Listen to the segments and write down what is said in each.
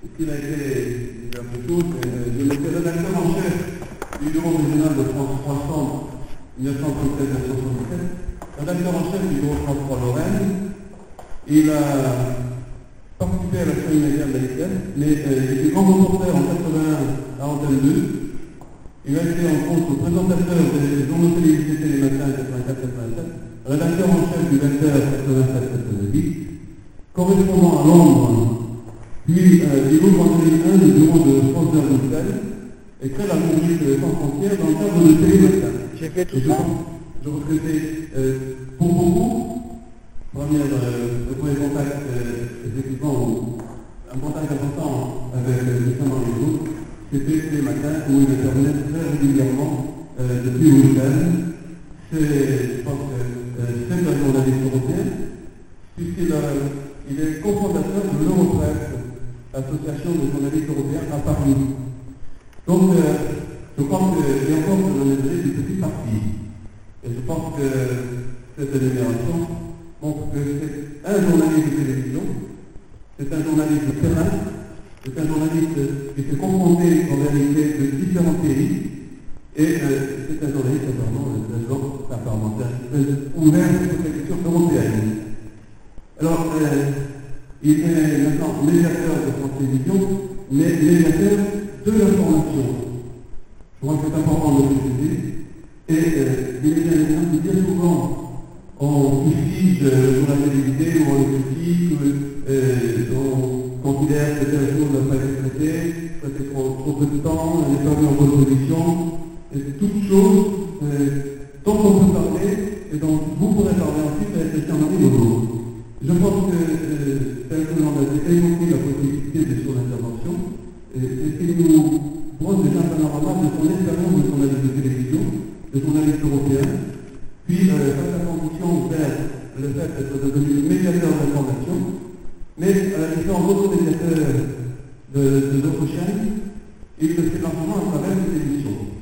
qu'il a été la même chose, il était rédacteur en chef du bureau régional de France 300, 1937-1977, rédacteur en chef du bureau France 3 Lorraine. Il a participé à l'action immédiate de l'ICF, mais il était grand reporter en 81 à Antenne 2. Il a été en France le présentateur des journaux télévisés Télématin 84-87, rédacteur en chef du 20h 87-88, correspondant à Londres, puis il ouvre en 2001 le bureau de France 2 à Bruxelles et crée la rubrique Sans frontières dans le cadre de Télématin. J'ai fait tout ça. Je recrutais pour beaucoup. Le premier contact, effectivement, un contact important avec justement les groupes, c'était les matins où il intervenait très régulièrement depuis Bruxelles. Je pense que c'est un journaliste européen, puisqu'il est cofondateur de l'Europresse, l'association des journalistes européens à Paris. Donc, je crois qu'il y a encore de l'analyse du petit parti. Et je pense que cette énumération montre que c'est un journaliste de télévision, c'est un journaliste de terrain, c'est un journaliste qui s'est confronté en réalité de différents pays, et c'est un journaliste apparemment ouvert sur les questions européennes. Alors, il est maintenant médiateur de France Télévisions, mais médiateur de l'information. Je crois que c'est important de le préciser, et il est bien souvent on fustige sur la télévisée ou on le critique, on considère que telle chose n'a pas été traitée, ça fait trop peu de temps, on est perdu en bonne position, et toutes choses dont on peut parler et dont vous pourrez parler ensuite avec Christian-Marie Logo. Je pense que tel que l'on a évoqué la possibilité de son intervention, c'est qu'il nous brosse déjà un panorama de son expérience de journaliste de télévision, de journaliste européen, puis sa transition vers le fait d'être devenu médiateur d'information, mais à la différence d'autres médiateurs de d'autres chaînes, il le fait largement à travers les émissions,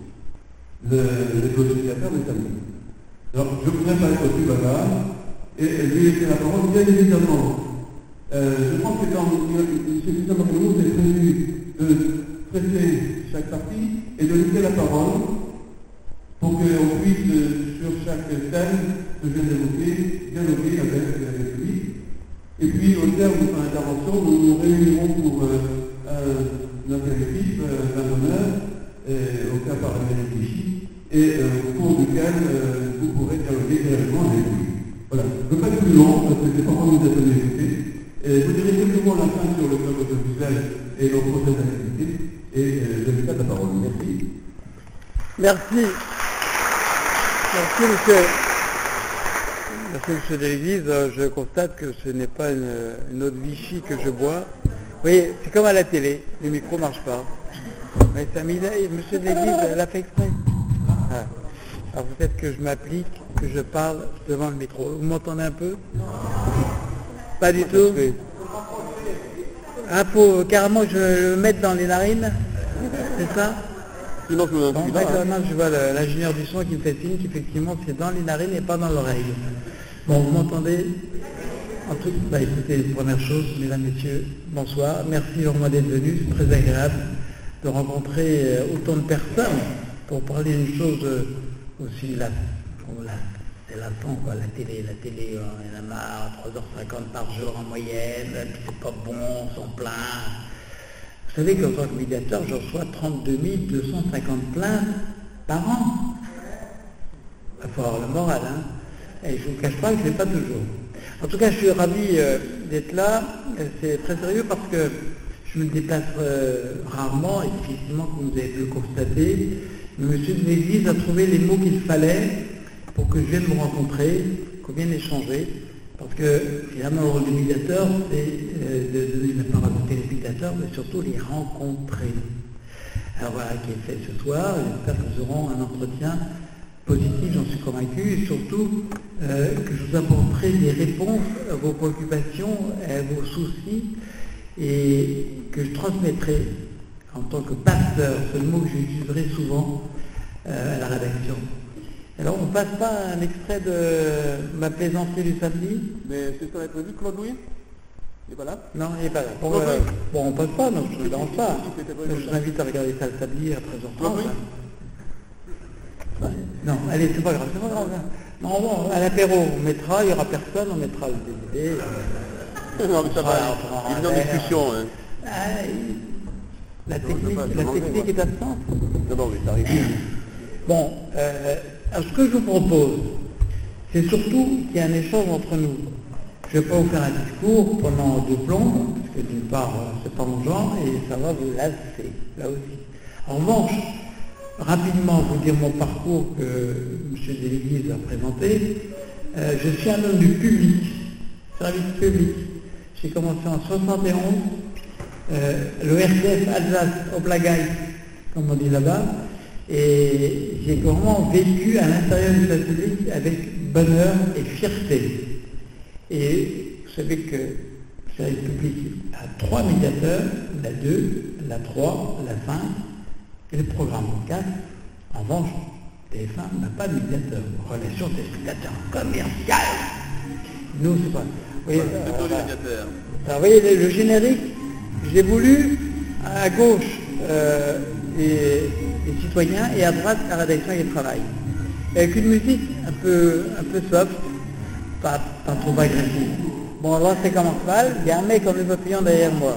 les codificateurs des familles. Alors, je ne voudrais pas être plus bavard, et lui laisser la parole, bien évidemment. Je pense que quand M. Christian-Marie s'est prévu de traiter chaque partie et de laisser la parole pour qu'on puisse, sur chaque thème que je viens d'évoquer, dialoguer avec lui. Et puis, au terme de son intervention, nous nous réunirons pour un apéritif, un honneur, au cas par la Clichy, et au cours duquel vous pourrez dialoguer directement avec lui. Voilà. Je ne veux pas être plus long, parce que c'est pas vraiment nous être écouté. Je vous dirai quelques mots à la fin sur le club audiovisuel et nos prochaines activités, et je vous passe la parole. Merci. Merci. Merci, monsieur. Merci, monsieur Delévise. Je constate que ce n'est pas une eau de Vichy que je bois. Vous voyez, c'est comme à la télé, le micro ne marche pas. Mais monsieur Delévise l'a fait exprès. Ah. Alors peut-être que je m'applique, que je parle devant le micro. Vous m'entendez un peu? Pas du tout. Ah, faut carrément que je le mette dans les narines, c'est ça? Sinon, je vois l'ingénieur du son qui me fait signe qu'effectivement c'est dans les narines et pas dans l'oreille. Bon, vous m'entendez? En tout cas, écoutez, première chose, mesdames, messieurs, bonsoir. Merci vraiment d'être venus, c'est très agréable de rencontrer autant de personnes pour parler d'une chose aussi c'est latent, quoi, la télé, il y en a marre, 3h50 par jour en moyenne, puis c'est pas bon, on s'en plaint. Vous savez qu'en tant que médiateur, je reçois 32 250 plaintes par an. Il faut avoir le moral, hein. Et je ne vous cache pas que je ne l'ai pas toujours. En tout cas, je suis ravi d'être là. C'est très sérieux parce que je me déplace rarement, et difficilement, comme vous avez pu le constater. Mais M. de l'Église a trouvé les mots qu'il fallait pour que je vienne vous rencontrer, qu'on vienne échanger. Parce que finalement, le rôle du médiateur, c'est de donner la parole aux téléspectateurs, mais surtout les rencontrer. Alors voilà, qui est fait ce soir. J'espère que nous aurons un entretien positif, j'en suis convaincu, et surtout que je vous apporterai des réponses à vos préoccupations, à vos soucis, et que je transmettrai en tant que pasteur, c'est le mot que j'utiliserai souvent à la rédaction. Alors, on ne passe pas un extrait de ma plaisanterie du samedi? Mais c'est ça va être prévu, Claude Louis? Il n'est pas là? Non, il n'est pas là. Bon, bon, on passe pas, donc je ne dérange pas. Je vous invite à regarder ça le samedi à 13h30. Non, allez, c'est pas grave, c'est pas grave. Non, bon, à l'apéro, on mettra, il n'y aura personne, on mettra le DVD. Non, mais ça va, il est en discussion. Hein. La technique est absente. D'abord, oui, ça arrive. Bon, alors ce que je vous propose, c'est surtout qu'il y ait un échange entre nous. Je ne vais pas vous faire un discours pendant 2 plombs, parce que d'une part, c'est pas mon genre, et ça va vous lasser, là aussi. En revanche, rapidement, vous dire mon parcours que M. Deléguise a présenté. Je suis un homme du public, service public. J'ai commencé en 71, le RCF Alsace-Oblagaï, comme on dit là-bas, et j'ai vraiment vécu à l'intérieur du service public avec bonheur et fierté. Et vous savez que le service public a 3 médiateurs, la 2, la 3, la 5 et le programme 4. En revanche, TF1 n'a pas de médiateur. Relation téléspectateur commercial. Nous, c'est pas. Vous voyez, vous voyez le générique, je l'ai voulu à gauche les citoyens et à droite la rédaction et le travail. Avec une musique un peu soft, pas trop agressive. Bon, alors c'est commence mal, il y a un mec en le papillon derrière moi.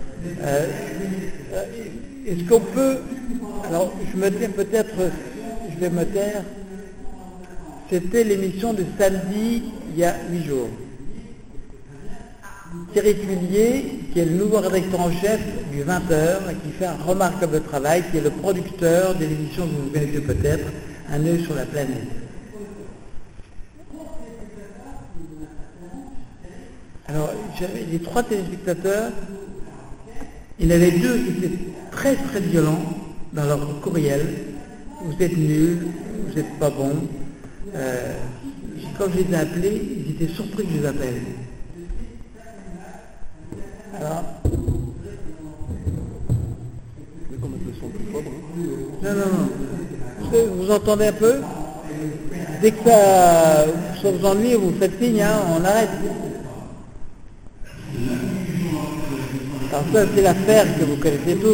Est-ce qu'on peut... Alors, je vais me taire. C'était l'émission de samedi, il y a 8 jours. Thierry Tuillier, qui est le nouveau rédacteur en chef du 20h, qui fait un remarquable travail, qui est le producteur de l'émission que vous connaissez peut-être, Un œil sur la planète. Alors, j'avais les 3 téléspectateurs, il y en avait 2 qui étaient très très violents dans leur courriel. Vous êtes nuls, vous n'êtes pas bons. Quand je les ai appelés, ils étaient surpris que je les appelle. Alors, non. Vous entendez un peu? Dès que ça vous ennuie, vous faites signe, hein, on arrête. Alors ça, c'est l'affaire que vous connaissez tous.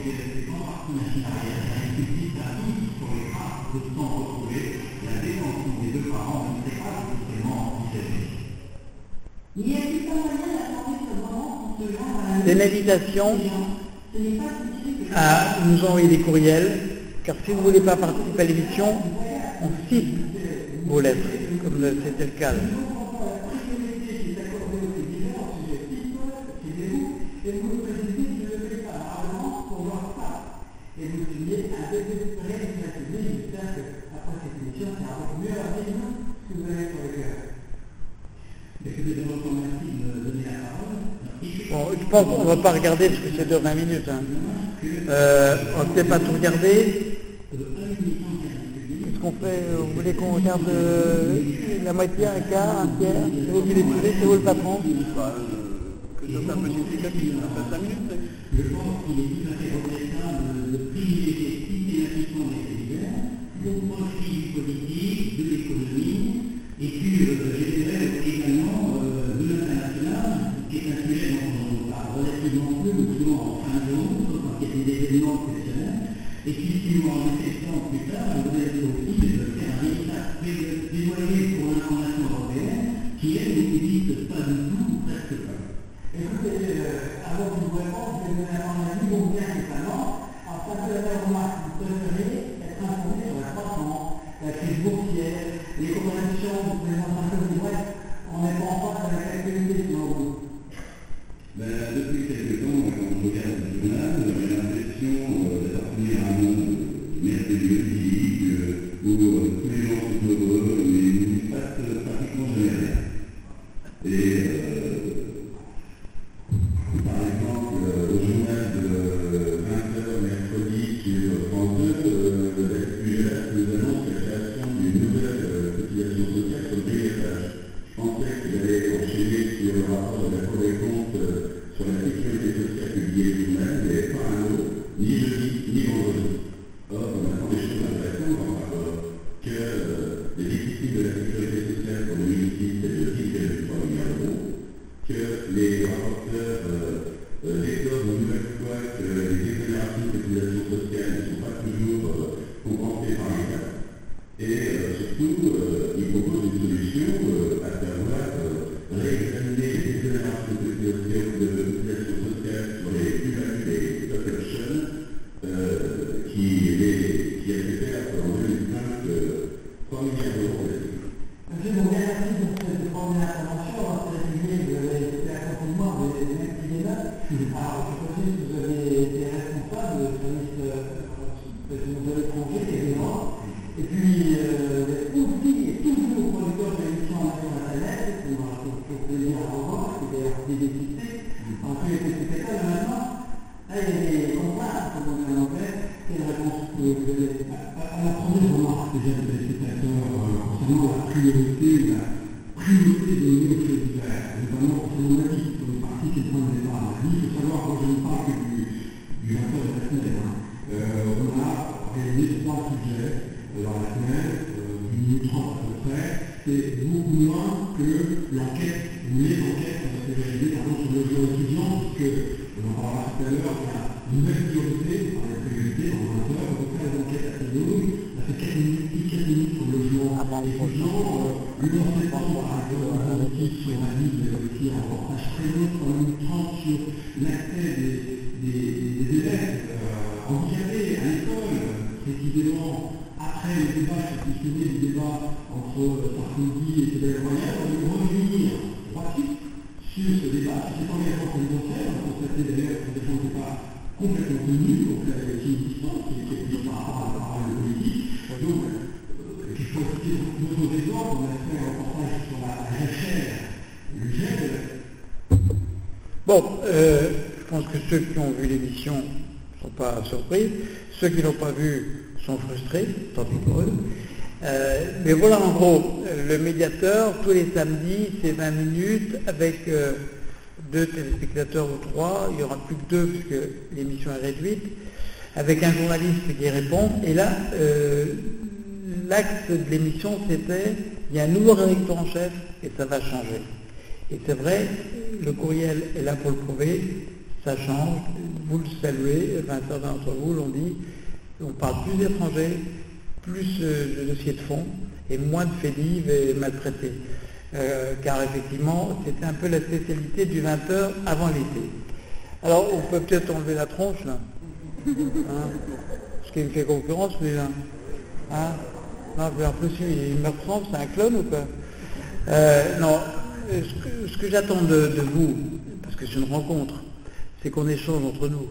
C'est une invitation à nous envoyer des courriels, car si vous ne voulez pas participer à l'émission, on cite vos lettres, comme c'était le cas. Bon, je pense qu'on ne va pas regarder parce que c'est de 20 minutes. Hein. On ne peut pas tout regarder. Qu'est-ce qu'on fait? Vous voulez qu'on regarde la moitié, un quart, un tiers? C'est vous qui décidez, c'est vous le patron? Que ça soit un peu significatif, ça fait 5 minutes. Je pense qu'il est tout à fait regrettable de privilégier systématiquement les médias, au profit du politique, de l'économie, et puis je dirais également de l'international, qui est un sujet dont on parle relativement peu, mais souvent en fin de journée, quand il y a des événements exceptionnels, et puis si nous en effectuons plus tard, on doit être aussi de faire un véritable plaidoyer pour l'information européenne, qui elle n'existe pas du tout, ou presque pas. Écoutez, avant que vous répondiez, je vais vous donner un avis, bon bien évidemment, en fait, la remarque, vous préférez être informé sur la croissance, la crise boursière, les corrélations, les entreprises du Ouest, on n'est pas en face avec l'actualité selon vous. Depuis quelques temps, quand on regarde le journal, j'ai l'impression d'appartenir à un monde merveilleux, idyllique, où tous les gens sont heureux, mais il ne se passe pratiquement jamais rien. Et par exemple, au journal de 20h mercredi sur France 2, l'exclusion nous annonce la création d'une nouvelle cotisation sociale sur le grillage. Je pensais qu'il allait enchaîner sur le rapport de la Cour des comptes sur la sécurité sociale publiée le journal, il n'y avait pas un mot, ni jeudi, ni vendredi. Or, on apprend des choses intéressantes, que les déficits de Caption, qui a fait perdre en 2020 3 milliards d'euros. Monsieur Bourguet, merci pour cette première intervention. On va préciser que vous avez été accompagnement des mêmes débats. Alors, je précise que vous avez été responsable de service de l'étranger, évidemment. Et puis, vous êtes aussi et toujours producteur de l'émission sur Internet, qu'on a toujours plaisir à revoir, qui est d'ailleurs plébiscité en tous les téléspectateurs. Maintenant, là, il y a des contraintes, comme on dit en anglais. Quelle réponse que vous avez à la première remarque que j'ai des téléspectateurs concernant la priorité des milieux audiovisuels, notamment concernant la vie, comme partie qui est le point de départ. Il faut savoir que je ne parle que du 20h de la semaine. On a réalisé 3 sujets dans la semaine, 1 minute 30 à peu près. C'est beaucoup moins que l'enquête, ou les enquêtes qui ont été réalisées par exemple sur le jeu étudiant, puisque on en parlera tout à l'heure, il y a une nouvelle priorité, on parle de priorité dans 20 heures, on fait les enquêtes assez longues, on a fait 4 minutes sur le logement étudiant, une en septembre par exemple, sur la vie, mais aussi un reportage très long, 3 minutes 30 sur l'accès des élèves handicapés à l'école, précisément après le débat, je suis soucié du débat entre Sarkozy et Ségolène Royal, on va revenir rapide sur ce débat, sur cet engagement présidentiel. On a constaté d'ailleurs que l'engagement n'était pas complètement tenu, donc là, il y a une distance qui est prise par rapport à la parole politique. Donc, il faut citer d'autres exemples. On a fait un reportage sur la recherche, le gel. Bon, je pense que ceux qui ont vu l'émission ne sont pas surpris. Ceux qui ne l'ont pas vu sont frustrés, tant pis pour eux. Mais voilà en gros, le médiateur, tous les samedis, c'est 20 minutes avec 2 téléspectateurs ou 3, il n'y aura plus que 2 puisque l'émission est réduite, avec un journaliste qui répond. Et là, l'axe de l'émission, c'était, il y a un nouveau rédacteur en chef et ça va changer. Et c'est vrai, le courriel est là pour le prouver, ça change, vous le saluez, certains d'entre vous l'ont dit, on parle plus d'étrangers, plus de dossiers de fond et moins de faits divers et maltraités. Car effectivement, c'était un peu la spécialité du 20h avant l'été. Alors, on peut peut-être enlever la tronche, là. Hein, parce qu'il me fait concurrence, lui-là. Hein, non, en plus, il me ressemble, c'est un clone ou quoi? Non, ce que j'attends de vous, parce que c'est une rencontre, c'est qu'on échange entre nous.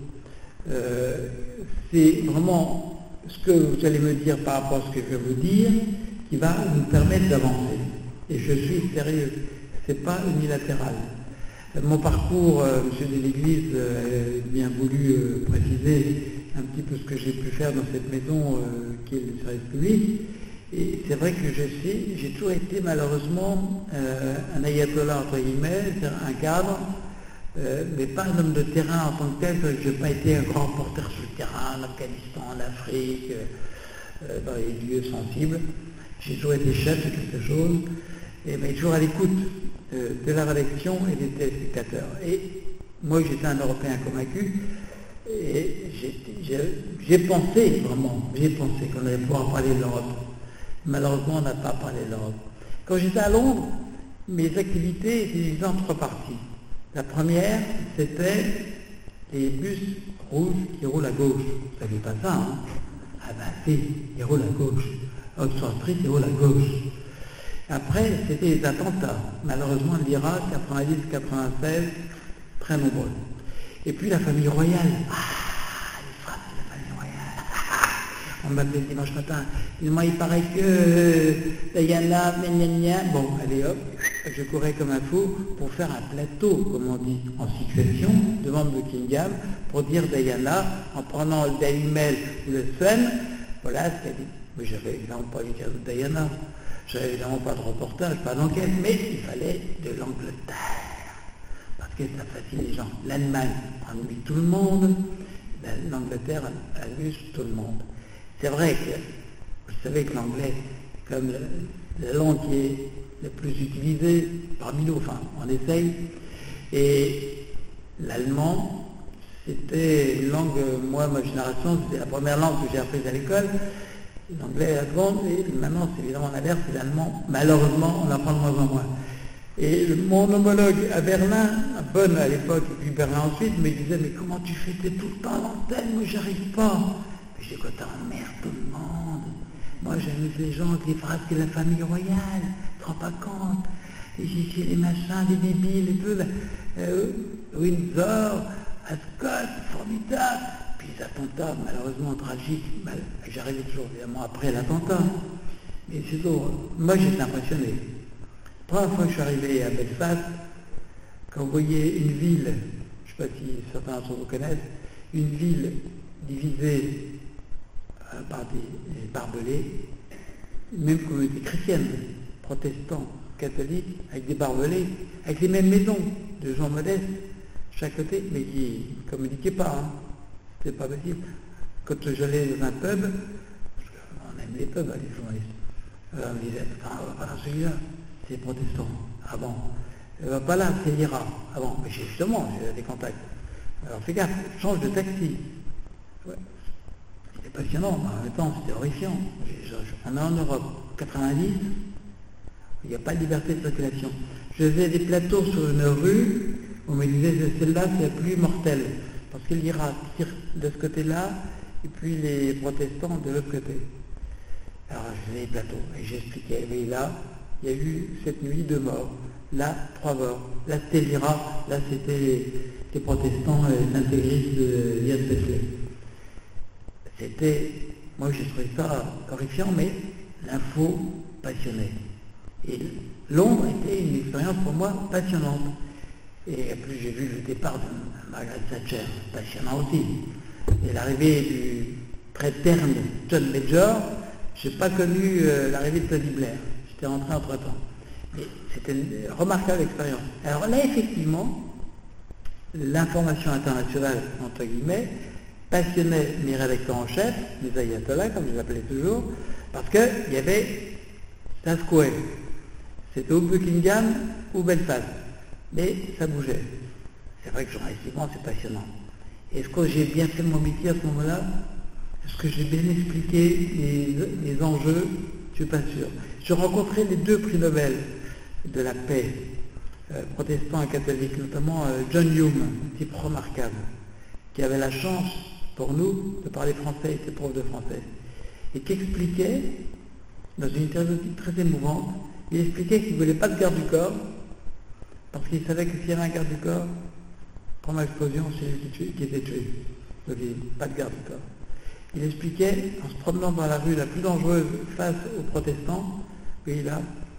C'est vraiment ce que vous allez me dire par rapport à ce que je vais vous dire qui va nous permettre d'avancer. Et je suis sérieux, c'est pas unilatéral. Mon parcours, M. Deléglise a bien voulu préciser un petit peu ce que j'ai pu faire dans cette maison qui est le service public. Et c'est vrai que j'ai toujours été malheureusement un ayatollah entre guillemets, un cadre, mais pas un homme de terrain en tant que tel. Je n'ai pas été un grand reporter sur le terrain, en Afghanistan, en Afrique, dans les lieux sensibles. J'ai toujours été chef de quelque chose, mais toujours à l'écoute de la rédaction et des téléspectateurs. Et moi, j'étais un Européen convaincu, et j'ai pensé qu'on allait pouvoir parler de l'Europe. Malheureusement, on n'a pas parlé de l'Europe. Quand j'étais à Londres, mes activités étaient divisées en 3 parties. La première, c'était les bus rouges qui roulent à gauche. Vous ne saviez pas ça, hein? Ah ben si, ils roulent à gauche. Oxford Street, ils roulent à gauche. Après, c'était les attentats. Malheureusement, l'Irak, 90-96, très nombreux. Et puis la famille royale. Ah, les frappes de la famille royale. On m'appelait le dimanche matin. Il paraît que Diana, bon, allez hop, je courais comme un fou pour faire un plateau, comme on dit, en succession de membres de Buckingham, pour dire Diana, en prenant le Daily Mail ou le Sun, voilà ce qu'elle dit. Mais j'avais évidemment pas eu cadeau de Diana, j'avais évidemment pas de reportage, pas d'enquête, mais il fallait de l'Angleterre, parce que ça fascine les gens. L'Allemagne ennuie tout le monde, l'Angleterre amuse tout le monde. C'est vrai que, vous savez que l'anglais, comme la langue qui est la plus utilisée parmi nous, enfin, on essaye, et l'allemand, c'était une langue, moi, ma génération, c'était la première langue que j'ai apprise à l'école, l'anglais est la seconde, et maintenant, c'est évidemment l'inverse, c'est l'allemand. Malheureusement, on apprend de moins en moins. Et mon homologue à Berlin, à Bonn à l'époque, et puis Berlin ensuite, me disait, mais comment tu fais, t'es tout le temps à l'antenne, moi j'y arrive pas. Je dis, quoi, t'emmerdes tout le monde. Moi j'amuse les gens avec les phrases de la famille royale, tu te rends pas compte. Et j'ai les machins, les débiles et tout, Windsor, Ascot, formidable. Puis les attentats, malheureusement tragiques, j'arrivais toujours évidemment après l'attentat. Mais c'est drôle. Moi j'étais impressionné. La première fois que je suis arrivé à Belfast, quand vous voyez une ville, je ne sais pas si certains d'entre vous connaissent, une ville divisée par des barbelés, même communauté chrétienne, protestants, catholiques, avec des barbelés, avec les mêmes maisons de gens modestes, chaque côté, mais qui ne communiquaient pas, hein. C'est pas possible. Quand j'allais dans un pub, parce qu'on aime les pubs, les journalistes, on me disait, attends, on va pas dans celui-là, c'est protestant. Ah bon, va pas là, c'est l'IRA. Ah bon, mais justement, j'ai des contacts. Alors fais gaffe, change de taxi. Ouais. C'était passionnant, mais en même temps, c'était horrifiant. On est en Europe, 90, il n'y a pas de liberté de circulation. Je faisais des plateaux sur une rue, on me disait, celle-là, c'est la plus mortelle. Parce que l'IRA tire de ce côté-là, et puis les protestants de l'autre côté. Alors je faisais des plateaux, et j'expliquais, mais là, il y a eu cette nuit 2 morts, là 3 morts, là c'était l'IRA, là c'était les protestants, les intégristes de Liad Besley. C'était, moi j'ai trouvé ça horrifiant, mais l'info passionnait. Et Londres était une expérience pour moi passionnante. Et en plus j'ai vu le départ de Margaret Thatcher, passionnant aussi. Et l'arrivée du très terne John Major, je n'ai pas connu l'arrivée de Tony Blair. J'étais rentré entre-temps. Mais c'était une remarquable expérience. Alors là, effectivement, l'information internationale, entre guillemets, passionnait mes rédacteurs en chef, les ayatollahs, comme je les appelais toujours, parce qu'il y avait un square. C'était ou Buckingham ou Belfast. Mais ça bougeait. C'est vrai que journalistiquement, c'est passionnant. Est-ce que j'ai bien fait mon métier à ce moment-là? Est-ce que j'ai bien expliqué les enjeux? Je ne suis pas sûr. Je rencontrais les 2 prix Nobel de la paix, protestants et catholiques, notamment John Hume, un type remarquable, qui avait la chance, pour nous, de parler français, il était prof de français, et qui expliquait, dans une interview très émouvante, il expliquait qu'il ne voulait pas de garde du corps, parce qu'il savait que s'il y avait un garde du corps, première explosion, c'est lui qui était tué. Donc il dit, pas de garde du corps. Il expliquait, en se promenant dans la rue la plus dangereuse face aux protestants, oui, là,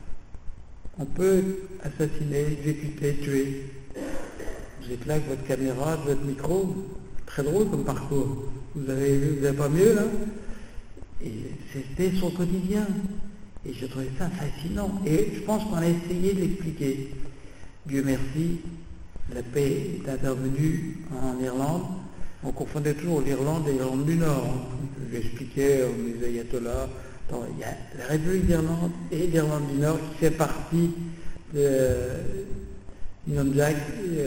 on peut assassiner, exécuter, tuer. Vous êtes là avec votre caméra, votre micro, très drôle comme parcours. Vous avez pas mieux là? Et c'était son quotidien. Et je trouvais ça fascinant. Et je pense qu'on a essayé de l'expliquer. Dieu merci, la paix est intervenue en Irlande. On confondait toujours l'Irlande et l'Irlande du Nord. J'expliquais aux ayatollahs, il y a la République d'Irlande et l'Irlande du Nord qui fait partie de l'Union Jack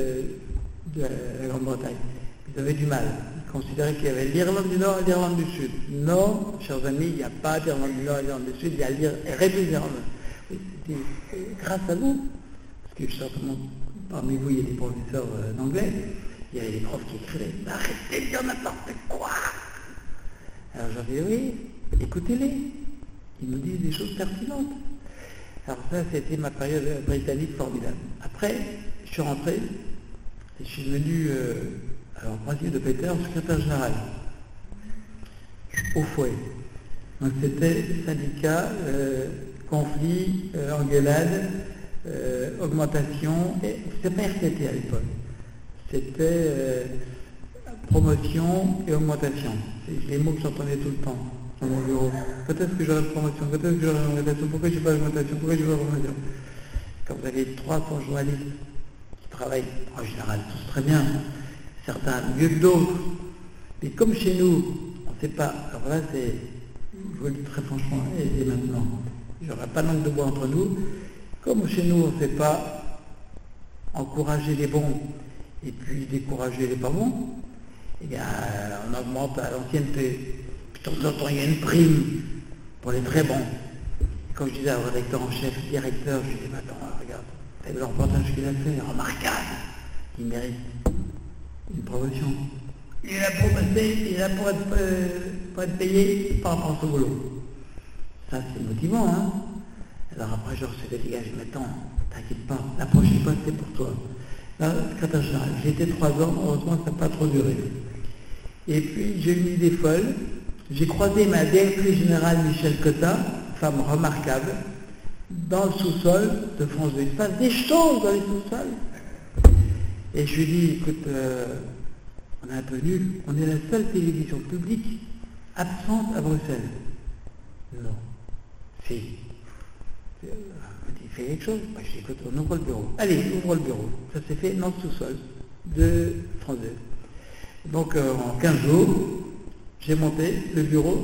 de la Grande-Bretagne. Ils avaient du mal. Ils considéraient qu'il y avait l'Irlande du Nord et l'Irlande du Sud. Non, chers amis, il n'y a pas d'Irlande du Nord et l'Irlande du Sud, il y a la République d'Irlande. C'était grâce à vous, parce que certainement parmi vous il y a des professeurs d'anglais, il y avait des profs qui écrivaient « Arrêtez de dire n'importe quoi !» Alors j'en dis « Oui, écoutez-les, ils nous disent des choses pertinentes. » Alors ça, c'était ma période britannique formidable. Après, je suis rentré et je suis devenu, alors principe de Peter, secrétaire général, au fouet. Donc c'était syndicat, conflit, engueulade, augmentation, et c'était pas RTT à l'époque. C'était promotion et augmentation. C'est les mots que j'entendais tout le temps dans mon bureau. Peut-être que j'aurai promotion, peut-être que j'aurai augmentation, pourquoi je n'ai pas augmentation, pourquoi je n'ai pas augmentation. Quand vous avez 300 journalistes qui travaillent en général tous très bien, certains mieux que d'autres, mais comme chez nous, on ne sait pas, alors là c'est, je vous le dis très franchement, et maintenant, il n'y aura pas langue de bois entre nous, comme chez nous on ne sait pas encourager les bons et puis décourager les pas bons, eh bien on augmente à l'ancienneté. Puis de temps en temps il y a une prime pour les très bons. Et quand je disais au rédacteur en chef, directeur, je lui dis attends, regarde, Et le reportage qu'il a fait est remarquable. Il mérite une promotion. Il est là pour passer, il est là pour être payé par rapport à son boulot. Ça, c'est motivant, hein. Alors après, je recevais des gars, je dis, attends, t'inquiète pas, la prochaine fois, c'est pour toi. Là, secrétaire général, j'ai été 3 ans, heureusement, ça n'a pas trop duré. Et puis, j'ai eu une idée folle. J'ai croisé ma directrice générale, Michel Cotta, femme remarquable, dans le sous-sol de France 2. Il se passe des choses dans les sous-sols. Et je lui ai dit, écoute, on est un peu nul, on est la seule télévision publique absente à Bruxelles. Non. Si. Il m'a dit, fais quelque chose. Moi, je dis, écoute, on ouvre le bureau. Allez, ouvre le bureau. Ça s'est fait dans le sous-sol de France 2. Donc, en 15 jours, j'ai monté le bureau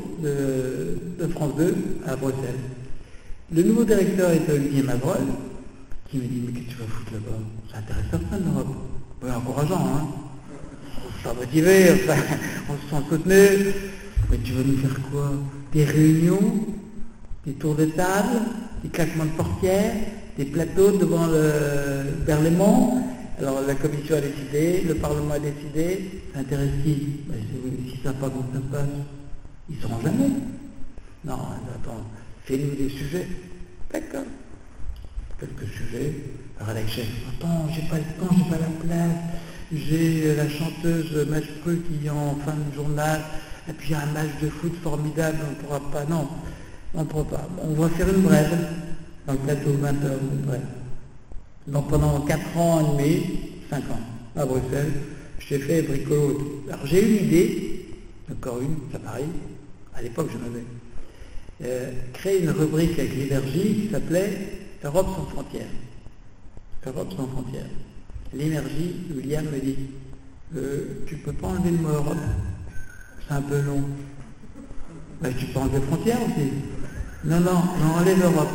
de France 2 à Bruxelles. Le nouveau directeur était Olivier Mavrol, qui me dit, mais qu'est-ce que tu vas foutre là-bas? Ça intéresse personne l'Europe. Oui, encourageant, hein. On se sent motivé, on se sent soutenu. Mais tu vas nous faire quoi? Des réunions, des tours de table, des claquements de portières, des plateaux devant vers les monts. Alors la commission a décidé, le Parlement a décidé, ça intéresse qui? Ben, si ça ne savent pas comment ça se passe, ils ne sauront jamais. Non, attends, fais-nous des sujets. D'accord. Quelques sujets. Alors la chef, attends, j'ai pas le temps, j'ai pas la place. J'ai la chanteuse Match-Pru qui est en fin de journal, et puis il y a un match de foot formidable, on ne pourra pas, non, on ne pourra pas. On va faire une brève, dans le plateau 20h, une brève. Donc pendant 4 ans et demi, 5 ans, à Bruxelles, j'ai fait bricolo. Alors j'ai eu l'idée, encore une, ça pareil, à l'époque je m'avais créé une rubrique avec l'énergie qui s'appelait Europe sans frontières. Europe sans frontières. L'énergie, William me dit, tu peux pas enlever le mot Europe, c'est un peu long. Ben, tu peux enlever frontières aussi. Non, enlève Europe.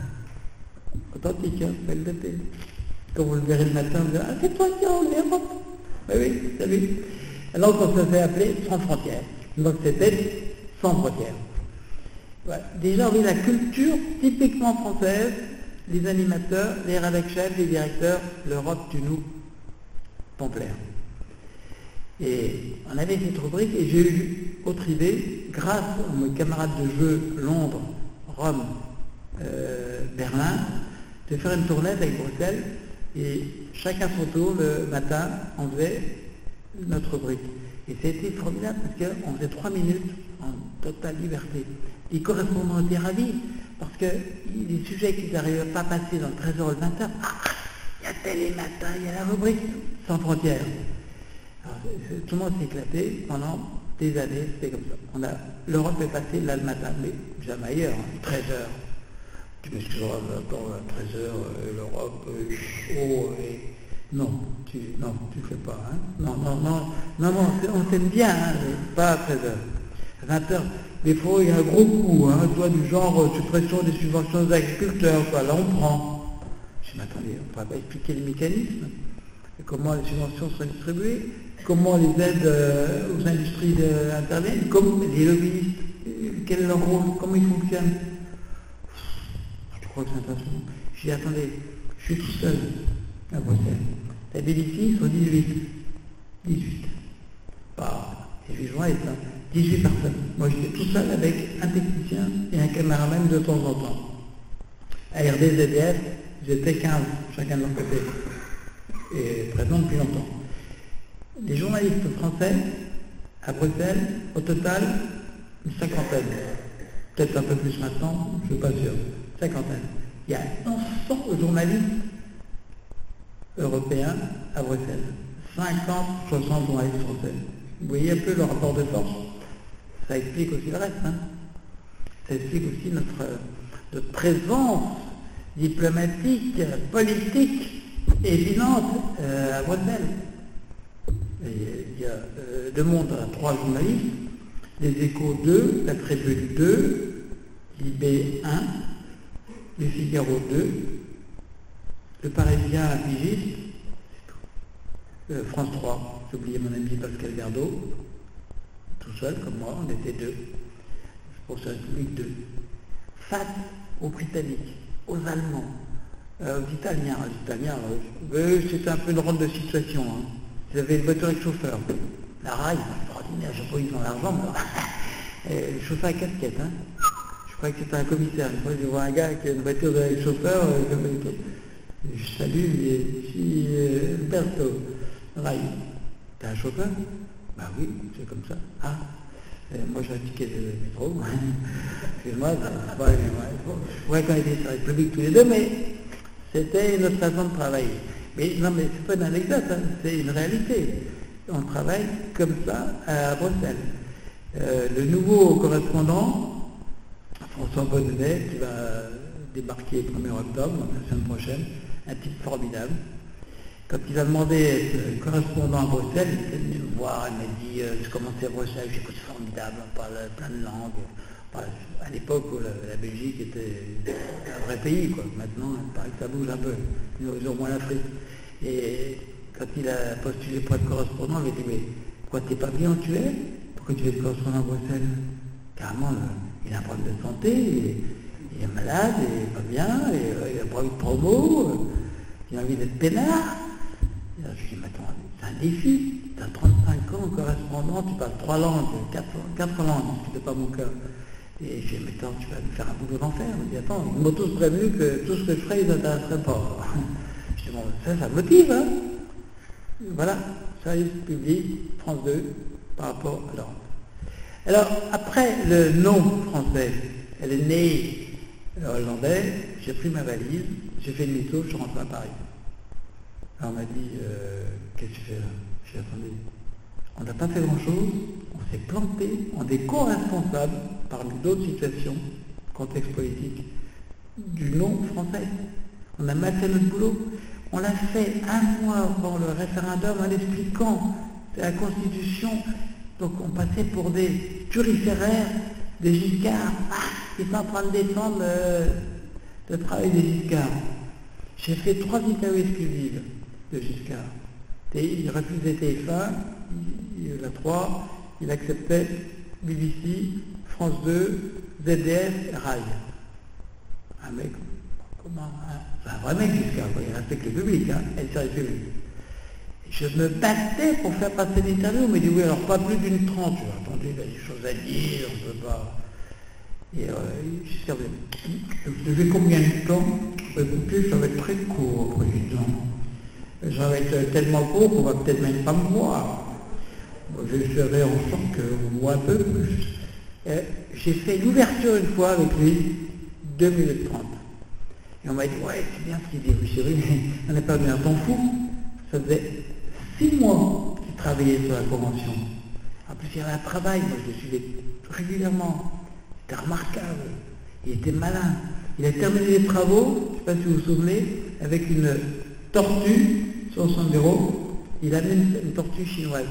Authentique, hein, belle datée. Quand vous le verrez le matin, vous direz, ah, c'est toi qui as enlevé Europe. Ben oui, t'as vu. Alors on se fait appeler Sans frontières. Donc c'était Sans frontières. Voilà. Déjà, oui, la culture typiquement française, les animateurs, les rédacteurs, les directeurs, l'Europe du nous, Pomplaire. Et on avait cette rubrique et j'ai eu autre idée, grâce à mes camarades de jeu Londres, Rome, Berlin, de faire une tournette avec Bruxelles et chacun son tour le matin, on faisait notre rubrique. Et c'était formidable parce qu'on faisait 3 minutes en totale liberté. Les correspondants étaient ravis parce que les sujets qui n'arrivaient pas à passer dans le 13h ou le 20h, il y a tel et matin, il y a la rubrique Sans frontières. Alors, tout le monde s'est éclaté pendant des années, c'était comme ça. L'Europe est passée là le matin, mais jamais ailleurs, 13h. Tu m'excuseras, encore 13h, l'Europe, non, tu fais pas, hein. Non, on s'aime bien, hein, mais pas à 13h. 20h, des fois il y a un gros coup, hein, toi du genre suppression des subventions aux agriculteurs, quoi, là on prend. Je dis, mais attendez, on ne pourrait pas expliquer les mécanismes, comment les subventions sont distribuées, comment les aides aux industries interviennent, comme les lobbyistes, quel est leur rôle, comment ils fonctionnent. Je crois que c'est intéressant. Je dis, attendez, je suis tout seul à Bruxelles. La BBC sont 18. Bah, c'est 8 journées, ça. 18 personnes. Moi, j'étais tout seul avec un technicien et un caméraman de temps en temps. À RDZDF, j'étais 15, chacun de leur côté. Et présent depuis longtemps. Les journalistes français, à Bruxelles, au total, une 50aine. Peut-être un peu plus maintenant, je ne suis pas sûr. 50aine. Il y a 100 journalistes européens à Bruxelles. 50-60 journalistes français. Vous voyez un peu le rapport de force. Ça explique aussi le reste. Hein. Ça explique aussi notre présence diplomatique, politique, évidente à Bruxelles. Il y a Le Monde a 3 journalistes, Les Échos 2, La Tribune 2, Libé 1, Le Figaro 2, Le Parisien un pigiste, France 3, j'ai oublié mon ami Pascal Gardot, tout seul comme moi, on était 2, pour sa République 2. Face aux Britanniques, aux Allemands, Aux Italiens, c'était un peu une drôle de situation. Hein. Ils avaient une voiture avec chauffeur. La rail, extraordinaire, je sais pas, ils ont l'argent, mais le chauffeur à casquette. Hein. Je croyais que c'était un commissaire. Une fois, je vois un gars qui a une voiture avec chauffeur, je salue, ici Alberto. Rail, t'as un chauffeur? Bah oui, c'est comme ça. Ah, moi j'ai un ticket de métro. Excuse-moi, je pourrais qu'on était sur la République tous les deux, mais c'était notre façon de travailler. Mais non, mais c'est pas une anecdote, hein, c'est une réalité. On travaille comme ça à Bruxelles. Le nouveau correspondant, François Bonnet, qui va débarquer le 1er octobre, donc la semaine prochaine, un type formidable. Quand il a demandé à être correspondant à Bruxelles, il est venu me voir, il m'a dit je commençais à Bruxelles, j'ai trouvé formidable, on parle plein de langues. À l'époque où la Belgique était un vrai pays, quoi. Maintenant, il paraît que ça bouge un peu. Ils ont moins l'Afrique. Et quand il a postulé pour être correspondant, il m'a dit mais quoi, t'es pas bien où tu es? Pourquoi tu es correspondant à Bruxelles? Carrément, il a un problème de santé, il est malade, il n'est pas bien, il a pas envie de promo, il a envie d'être peinard. Je lui dis, mais attends, c'est un défi, tu as 35 ans correspondant, tu parles 3 langues, 4 langues, ce qui n'était pas mon cas. Et je lui dis, mais attends, tu vas me faire un boulot d'enfer. Il me dit, attends, ils m'ont tous prévenu que tout ce que je ferais, ils n'intéresseraient pas. Je dis, bon, ça motive, hein. Voilà, service public, France 2, par rapport à l'Europe. Alors, après le nom français, elle est née hollandais, j'ai pris ma valise, j'ai fait demi-tour, je suis rentré à Paris. Alors on m'a dit, qu'est-ce que tu fais là? J'ai dit, attendez, on n'a pas fait grand-chose, on s'est planté, on est co-responsable, parmi d'autres situations, contexte politique, du nom français. On a mal fait notre boulot. On l'a fait un mois avant le référendum en expliquant que la Constitution, donc on passait pour des turiféraires, des Giscards, ils sont en train de défendre le travail des Giscards. J'ai fait 3 interviews exclusives de Giscard. Et il refusait TF1, la 3, il acceptait BBC, France 2, ZDF et Rail. Un mec, comment, c'est un vrai mec Giscard, il respecte le public, hein, et le service public. Je me battais pour faire passer l'interview, on m'a dit oui, alors pas plus d'une 30. J'ai entendu, il a des choses à dire, on ne peut pas. Et Giscard, je fais combien de temps? Écoutez, ça va être très court, président. Ça va être tellement court qu'on va peut-être même pas me voir. J'essaierai en sorte qu'on voit un peu plus. J'ai fait l'ouverture une fois avec lui, 2 minutes 30. Et on m'a dit, ouais, c'est bien ce qu'il dit, oui, c'est vrai, mais on n'a pas vu un temps fou. Ça faisait 6 mois qu'il travaillait sur la convention. En plus, il y avait un travail, moi je le suivais régulièrement. C'était remarquable. Il était malin. Il a terminé les travaux, je ne sais pas si vous vous souvenez, avec une tortue sur son bureau. Il a amené une tortue chinoise.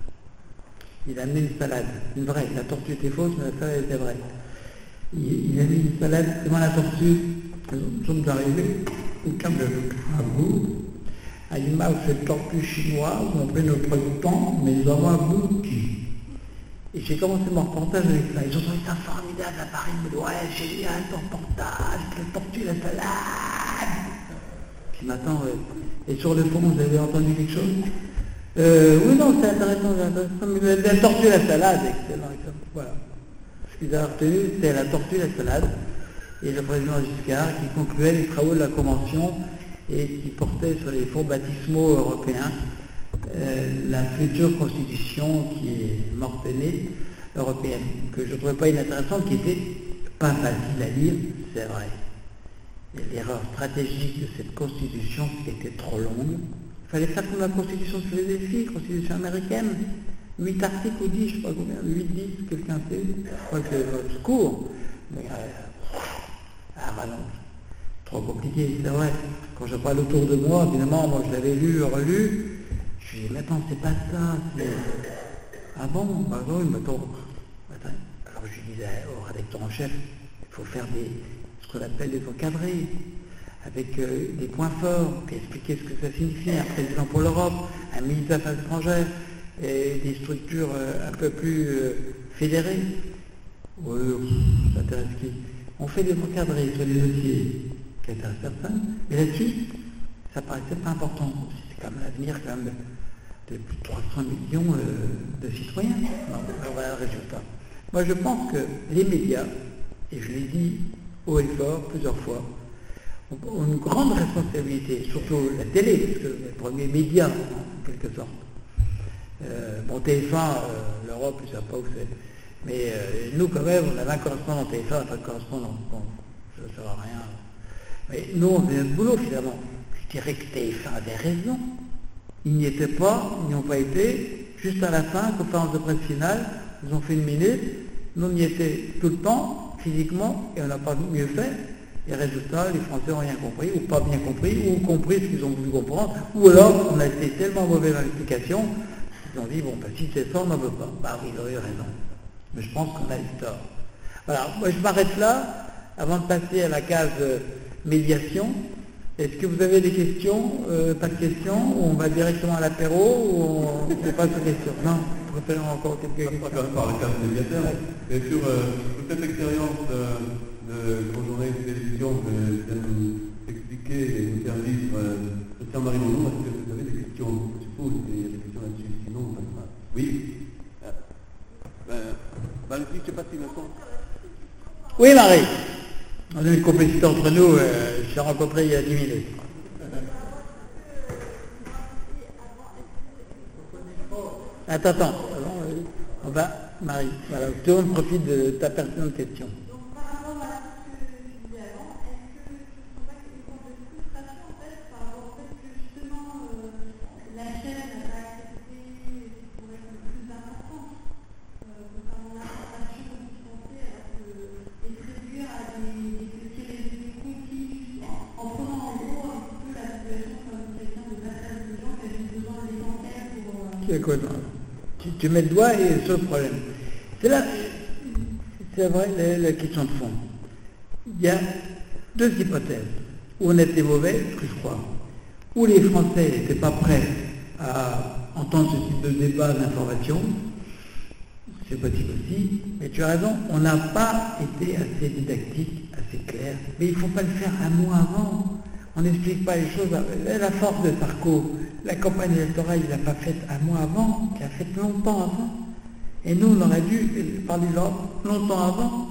Il a amené une salade, une vraie. La tortue était fausse, mais la salade était vraie. Il a mis une salade devant la tortue. Nous sommes arrivés au camp de Strasbourg. À l'image de cette tortue chinoise, on a pris notre temps, mais nous avons abouti. Et j'ai commencé mon reportage avec ça. Ils ont trouvé ça formidable à Paris. Ils me disent, ouais, génial ton reportage, la tortue, la salade. Puis maintenant, et sur le fond, vous avez entendu quelque chose? Oui, non, c'est intéressant, mais la tortue, la salade, excellent. Voilà. Ce qu'ils ont retenu, c'était la tortue, la salade. Et le président Giscard qui concluait les travaux de la Convention et qui portait sur les fonds baptismaux européens la future constitution qui est morte et née européenne, que je ne trouvais pas inintéressante, qui n'était pas facile à lire, c'est vrai. Et l'erreur stratégique de cette constitution, c'était trop longue. Il fallait faire comme la constitution de Philadelphie, constitution américaine, 8 articles ou 10, je ne sais pas combien, 8, 10, quelqu'un sait, je crois que c'est court. Mais rallonge. Trop compliqué, c'est vrai. Quand je parle autour de moi, évidemment, moi je l'avais lu, relu, je lui dis, mais attends, c'est pas ça, c'est... Ah bon? Bah oui, mais attends. Alors je lui disais au rédacteur en chef, il faut faire ce qu'on appelle des encadrés, avec des points forts, puis expliquer ce que ça signifie, un président pour l'Europe, un ministre des Affaires étrangères, et des structures un peu plus fédérées. Oui, ça intéresse qui? On fait des encadrés sur les dossiers. qui intéresse personne. Mais là-dessus, ça paraissait pas important. C'est quand même l'avenir quand même de plus de 300 millions de citoyens. Alors voilà le résultat. Moi, je pense que les médias, et je l'ai dit haut et fort plusieurs fois, ont une grande responsabilité, surtout la télé, parce que les premiers médias, en quelque sorte. Bon, TF1, l'Europe, ils ne savent pas où c'est. Mais nous, quand même, on avait un correspondant TF1, pas de correspondant. Bon, ça ne sert à rien. Mais nous, on faisait notre boulot, finalement. Je dirais que TF1 avait raison. Ils n'y étaient pas, ils n'y ont pas été. Juste à la fin, conférence de presse finale, ils ont fait une minute. Nous, on y était tout le temps, physiquement, et on n'a pas mieux fait. Et résultat, les Français n'ont rien compris, ou pas bien compris, ou compris ce qu'ils ont voulu comprendre, ou alors on a été tellement mauvais dans l'explication, ils ont dit, bon, ben, si c'est ça, on n'en veut pas. Bah oui, ils ont eu raison. Mais je pense qu'on a eu tort. Voilà, moi je m'arrête là, avant de passer à la case médiation. Est-ce que vous avez des questions? Pas de questions? Ou on va directement à l'apéro, ou on passe aux questions? Non, vous préférez encore quelques questions? Par le cadre médiateur, bien sûr, cette expérience de grands journalistes de télévision, de nous expliquer et nous faire vivre Christian-Marie Monod, est-ce que vous avez des questions? Je suppose qu'il y a des questions là-dessus, sinon on passe pas. Oui. Valérie, je ne sais pas si Vincent. Oui, Marie. On a une complicité entre nous, je l'ai rencontré il y a 10 minutes. Attends. On va, Marie, voilà, tout le monde profite de ta pertinente question. Tu mets le doigt et sur le problème. C'est là, c'est vrai, la question de fond. Il y a deux hypothèses. Où on était mauvais, ce que je crois, où les Français n'étaient pas prêts à entendre ce type de débat, d'information, c'est possible aussi, mais tu as raison, on n'a pas été assez didactique, assez clair, mais il ne faut pas le faire un mois avant. On n'explique pas les choses. La force de Sarko, la campagne électorale, il l'a pas faite un mois avant, il l'a faite longtemps avant. Et nous, on aurait dû parler de l'Europe longtemps avant.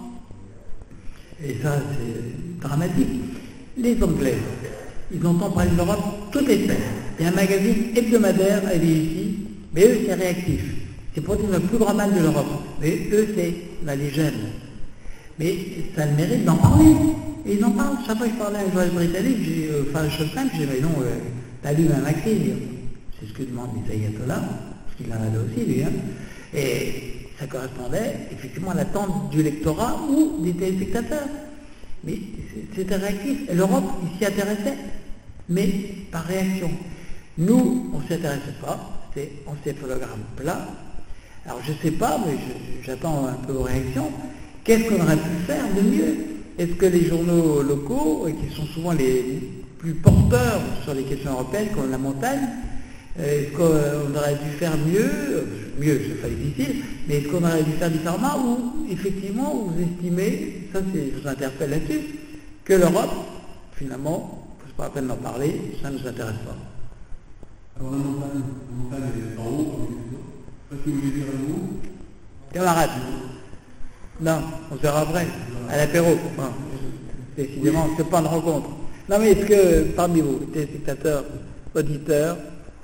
Et ça, c'est dramatique. Les Anglais, ils entendent parler de l'Europe toutes les semaines. Il y a un magazine hebdomadaire à ici, mais eux, c'est réactif. C'est pour dire le plus grand mal de l'Europe. Mais eux, c'est les jeunes. Mais ça a le mérite d'en parler. Et ils en parlent. Chaque fois que je parlais à un journaliste britannique, enfin, je suis j'ai dit, mais non, t'as lu un Maxime. C'est ce que demande les ayatollahs, parce qu'il en avait aussi, lui. Hein. Et ça correspondait effectivement à l'attente du lectorat ou des téléspectateurs. Mais c'était réactif. Et l'Europe, il s'y intéressait, mais par réaction. Nous, on ne s'y intéressait pas. C'était encéphalogramme plat. Alors, je ne sais pas, mais j'attends un peu vos réactions. Qu'est-ce qu'on aurait pu faire de mieux? Est-ce que les journaux locaux, qui sont souvent les plus porteurs sur les questions européennes, comme la montagne, est-ce qu'on aurait dû faire mieux, c'est pas difficile, mais est-ce qu'on aurait dû faire différemment, ou effectivement vous estimez, ça je vous interpelle là-dessus, que l'Europe, finalement, c'est pas la peine d'en parler, ça ne nous intéresse pas. Alors la montagne est en haut, comme question. Qu'est-ce que vous voulez dire à vous? Camarades. Non, on se verra après, à l'apéro. Enfin, décidément, c'est pas une rencontre. Non mais est-ce que parmi vous, téléspectateurs, auditeurs,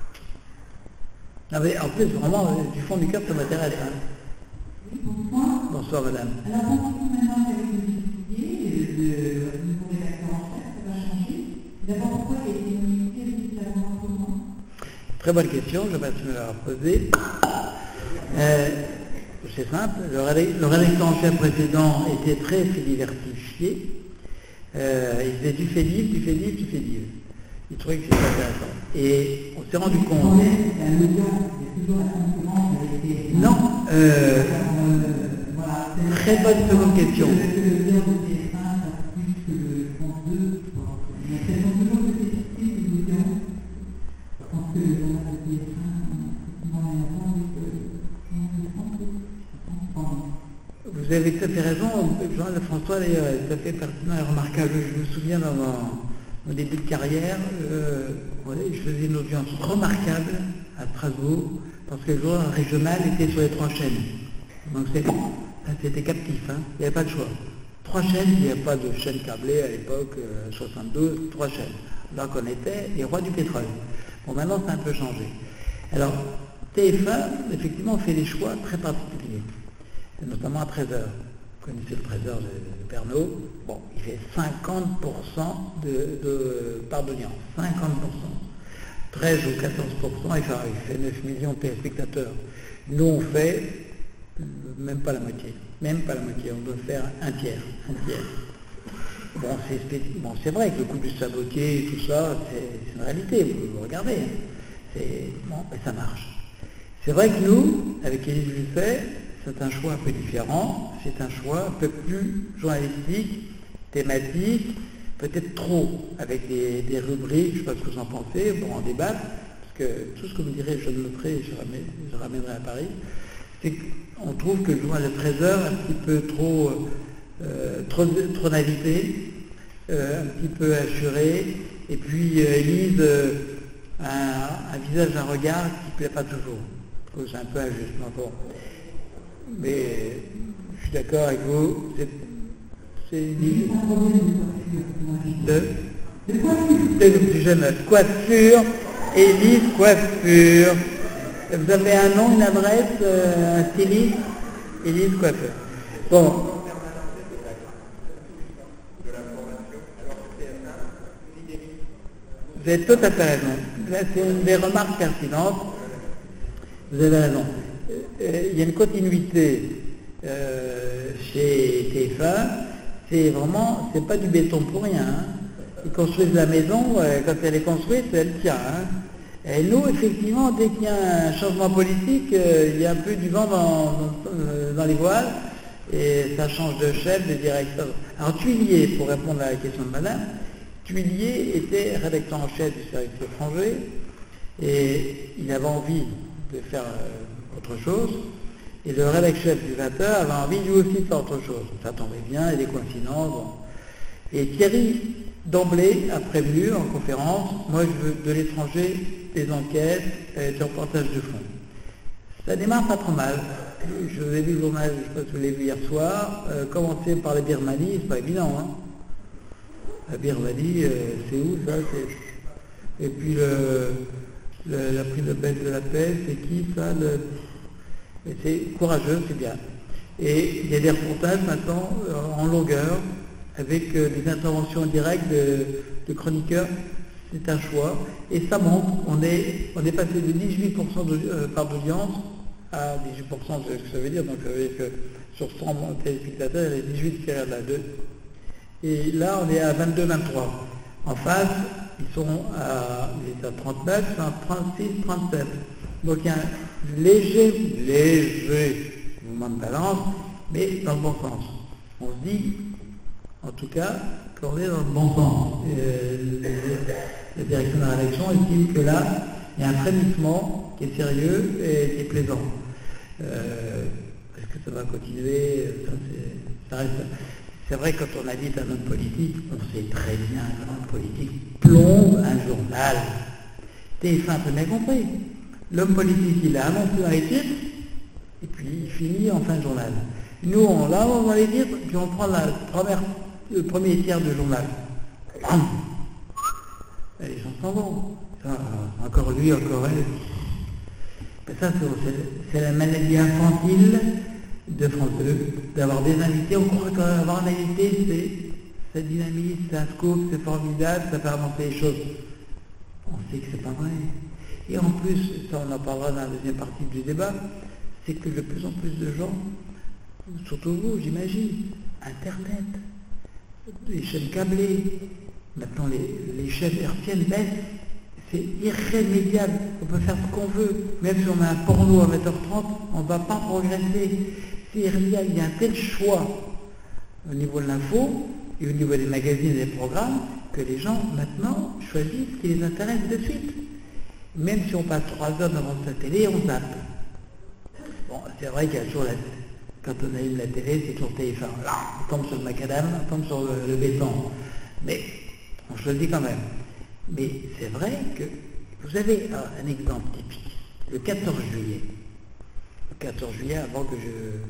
non mais en plus vraiment du fond du cœur ça m'intéresse. Hein. Bonsoir madame. Alors maintenant avec le nouveau rédacteur en chef, ça va changer. D'abord pourquoi il a été communiqué différemment comment? Très bonne question, je vais me la poser. C'est simple, le rédacteur en chef précédent était très filivertifié. Il faisait du fait divers. Il trouvait que c'était intéressant. Et on s'est rendu compte. Non, très bonne seconde question. vous avez tout à fait raison. Jean-François, d'ailleurs, est tout à fait pertinent et remarquable. Je me souviens dans mon début de carrière, je faisais une audience remarquable à Strasbourg, parce que le journal régional était sur les 3 chaînes. Donc c'était captif, hein. Il n'y avait pas de choix. 3 chaînes, il n'y avait pas de chaîne câblée à l'époque, 72, 3 chaînes. Donc on était les rois du pétrole. Bon, maintenant c'est un peu changé. Alors, TF1, effectivement, fait des choix très particuliers, notamment à 13h. Vous connaissez le 13h de Pernod. Bon, il fait 50% de part d'audience. 50%. 13 ou 14%, il fait 9 millions de téléspectateurs. Nous, on fait même pas la moitié. Même pas la moitié. On doit faire un tiers. Bon, c'est vrai que le coup du sabotier et tout ça, c'est une réalité, vous regardez. Bon, mais ça marche. C'est vrai que nous, avec Élise Lucet, c'est un choix un peu différent, c'est un choix un peu plus journalistique, thématique, peut-être trop, avec des rubriques, je ne sais pas ce que vous en pensez, bon, en débattre, parce que tout ce que vous direz, je le ferai, je ramènerai à Paris, c'est qu'on trouve que le journal de 13h est un petit peu trop navité, un petit peu assuré, et puis Élise un visage, un regard qui ne plaît pas toujours. Je trouve c'est un peu injuste. Bon. Mais je suis d'accord avec vous, c'est Élise. C'est le plus jeune coiffure, Élise Coiffure. Vous avez un nom, une adresse, un styliste, Élise Coiffure. Bon. Vous avez tout à fait raison. Là, c'est une des remarques pertinentes. Vous avez raison. Il y a une continuité chez TF1. C'est pas du béton pour rien. Hein. Ils construisent la maison, quand elle est construite, elle tient. Hein. Et nous, effectivement, dès qu'il y a un changement politique, il y a un peu du vent dans les voiles, et ça change de chef, de directeur. Alors, Tuillier, pour répondre à la question de madame, Tuillier était rédacteur en chef du service étranger et il avait envie de faire autre chose. Et le rédacteur chef du 20h avait envie lui aussi de faire autre chose. Ça tombait bien, il y a des coïncidences. Bon. Et Thierry, d'emblée, a prévenu en conférence, moi je veux de l'étranger des enquêtes, des reportages de fond. Ça démarre pas trop mal. Je vous ai vu le journal, je ne sais pas si vous l'avez vu hier soir, commencer par la Birmanie, c'est pas évident, hein. La Birmanie, c'est où ça? Et puis la prix Nobel de la paix, c'est qui ça? C'est courageux, c'est bien. Et il y a des reportages maintenant en longueur, avec des interventions directes de chroniqueurs. C'est un choix. Et ça montre, on est passé de 18% de part d'audience à 18%, c'est ce que ça veut dire. Donc ça veut dire que sur 100 téléspectateurs, il y a 18 qui regardent la 2. Et là, on est à 22-23. En face, ils sont à 39, ils sont à 36, 37. Donc il y a un léger mouvement de balance, mais dans le bon sens. On se dit, en tout cas, qu'on est dans le bon sens. La direction de la rédaction estime que là, il y a un frémissement qui est sérieux et qui est plaisant. Est-ce que ça va continuer? Ça reste... C'est vrai, quand on habite un homme politique, on sait très bien qu'un homme politique plombe un journal. TF1 a bien compris. L'homme politique, il a annoncé dans les titres, et puis il finit en fin de journal. Nous, on va les titres, puis on prend le premier tiers du journal. Et les gens s'en vont. Encore lui, encore elle. Mais ça, c'est la maladie infantile de France 2, d'avoir des invités. On croit qu'avoir un invité, ça dynamise, c'est un scoop, c'est formidable, ça fait avancer les choses. On sait que c'est pas vrai. Et en plus, ça on en parlera dans la deuxième partie du débat, c'est que de plus en plus de gens, surtout vous, j'imagine, Internet, les chaînes câblées, maintenant les chaînes hertziennes baissent, c'est irrémédiable, on peut faire ce qu'on veut, même si on a un porno à 20h30, on ne va pas progresser. C'est irrémédiable, il y a un tel choix au niveau de l'info et au niveau des magazines et des programmes que les gens maintenant choisissent ce qui les intéresse de suite. Même si on passe 3 heures devant sa télé, on zappe. Bon, c'est vrai qu'il y a toujours Quand on allume la télé, c'est sur TF1. Là, on tombe sur le macadam, on tombe sur le béton. Mais, je le dis quand même. Mais c'est vrai que vous avez un exemple typique. Le 14 juillet. Le 14 juillet, avant que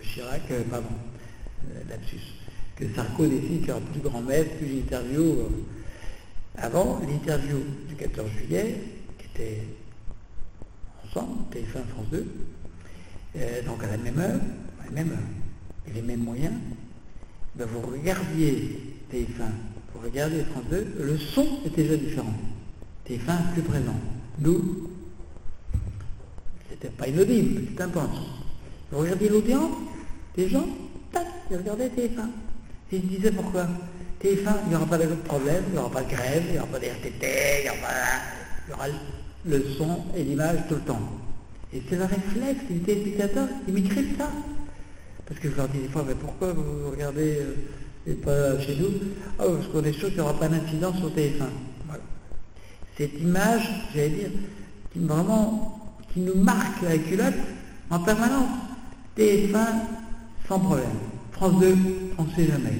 lapsus, que Sarko décide qu'il y aura plus de grand maître, plus d'interview. Avant, l'interview du 14 juillet, qui était ensemble, TF1, France 2, donc à la même heure, et les mêmes moyens, vous regardiez TF1, vous regardiez France 2, le son était déjà différent. TF1 plus présent. Nous, c'était pas inaudible, c'était intense. Vous regardiez l'audience, les gens, tac, ils regardaient TF1. Et ils se disaient pourquoi TF1, il n'y aura pas de problème, il n'y aura pas de grève, il n'y aura pas de RTT, il y aura le son et l'image tout le temps. Et c'est un réflexe des téléspectateurs, ils m'écrivent ça. Parce que je leur dis des fois, mais pourquoi vous regardez et pas chez nous? Parce qu'on est sûr qu'il n'y aura pas d'incident sur TF1. Voilà. Cette image, j'allais dire, qui nous marque la culotte en permanence. TF1, sans problème. France 2, on ne sait jamais.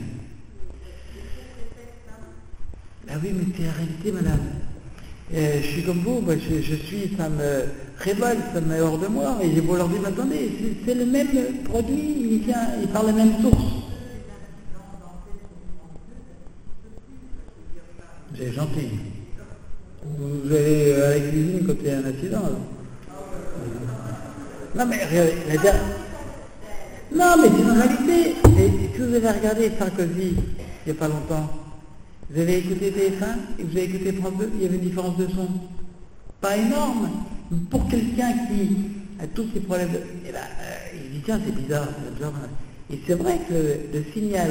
Ah oui, mais c'est la réalité, madame. Je suis comme vous, moi, ça me révolte, ça me met hors de moi, et j'ai beau leur dire, attendez, c'est le même produit, il parle la même source. C'est gentil. Vous allez à la cuisine quand il y a un accident, alors. Non, mais non, mais c'est une réalité. Et si vous avez regardé Sarkozy, il n'y a pas longtemps, vous avez écouté TF1 et vous avez écouté France 2, il y avait une différence de son. Pas énorme. Pour quelqu'un qui a tous ces problèmes, il dit tiens, c'est bizarre. Et c'est vrai que le signal.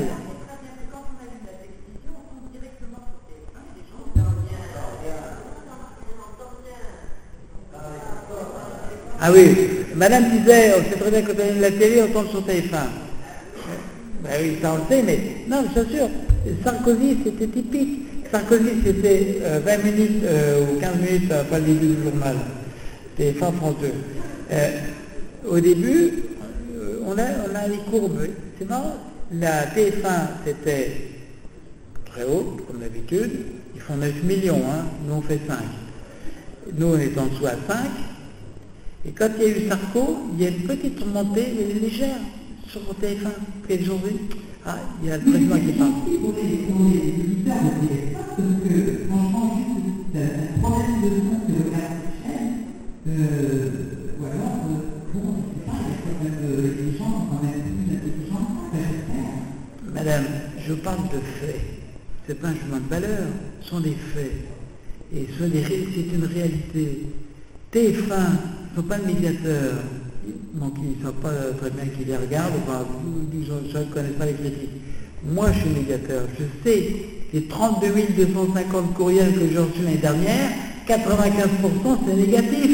Ah oui, madame disait, on sait très bien quand on allume la télé, on tombe sur TF1. Ben oui, ça on le sait, mais non, je suis sûr, Sarkozy c'était typique. Sarkozy c'était 20 minutes ou 15 minutes, pas le début du journal. TF1, France 2. Au début, on a les courbes. C'est marrant, la TF1 c'était très haut, comme d'habitude. Ils font 9 millions, nous on fait 5. Nous on est en dessous à 5. Et quand il y a eu Sarko, il y a une petite remontée légère sur TF1. Quelle journée? Il y a le président qui parle. Pour les militaires de TF1, parce que franchement, le problème de son, c'est le cas ou alors, bon, je ne sais pas, il y a quand même des gens, quand même plus intelligents, Madame, je parle de faits. Ce n'est pas un jugement de valeur, ce sont des faits. Et c'est une réalité. TF1 ne sont pas le médiateur, donc ils ne savent pas très bien qui les regarde, ils ne connaissent pas les critiques. Moi, je suis médiateur, je sais, les 32 250 courriels que j'ai reçus l'année dernière, 95% c'est négatif.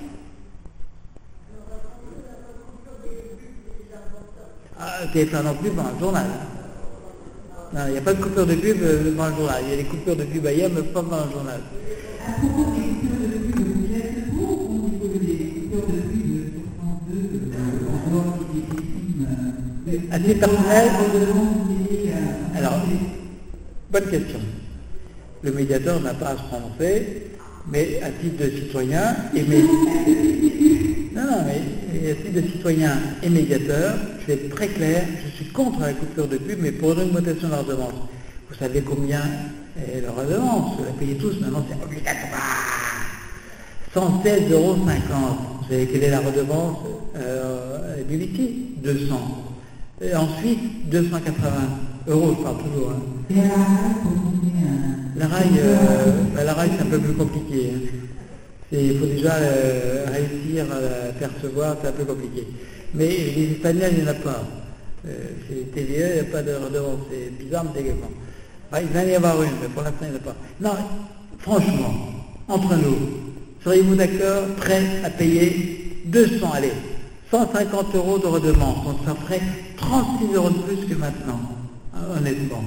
TF1 non plus dans le journal. Non, il n'y a pas de coupure de pub dans le journal, il y a des coupures de pub ailleurs, mais pas dans le journal. À titre personnel, alors, bonne question. Le médiateur n'a pas à se prononcer, mais à titre de citoyen et à titre de citoyen et médiateur, je vais être très clair, je suis contre la coupure de pub, mais pour une augmentation de la redevance. Vous savez combien est la redevance? Vous la payez tous, maintenant c'est obligatoire. 116,50 €. Vous savez quelle est la redevance BBC? 200. Et ensuite, 280 €, je parle toujours. Et la rail, c'est un peu plus compliqué. Il faut déjà réussir à percevoir, c'est un peu compliqué. Mais les Espagnols, il n'y en a pas. Chez les TVA, il n'y a pas de redevance. C'est bizarre, mais c'est également. Il va y avoir une, mais pour l'instant, il n'y en a pas. Non, franchement, entre nous, seriez-vous d'accord, prêts à payer 200, allez, 150 € de redevance, donc ça ferait 36 € de plus que maintenant, honnêtement.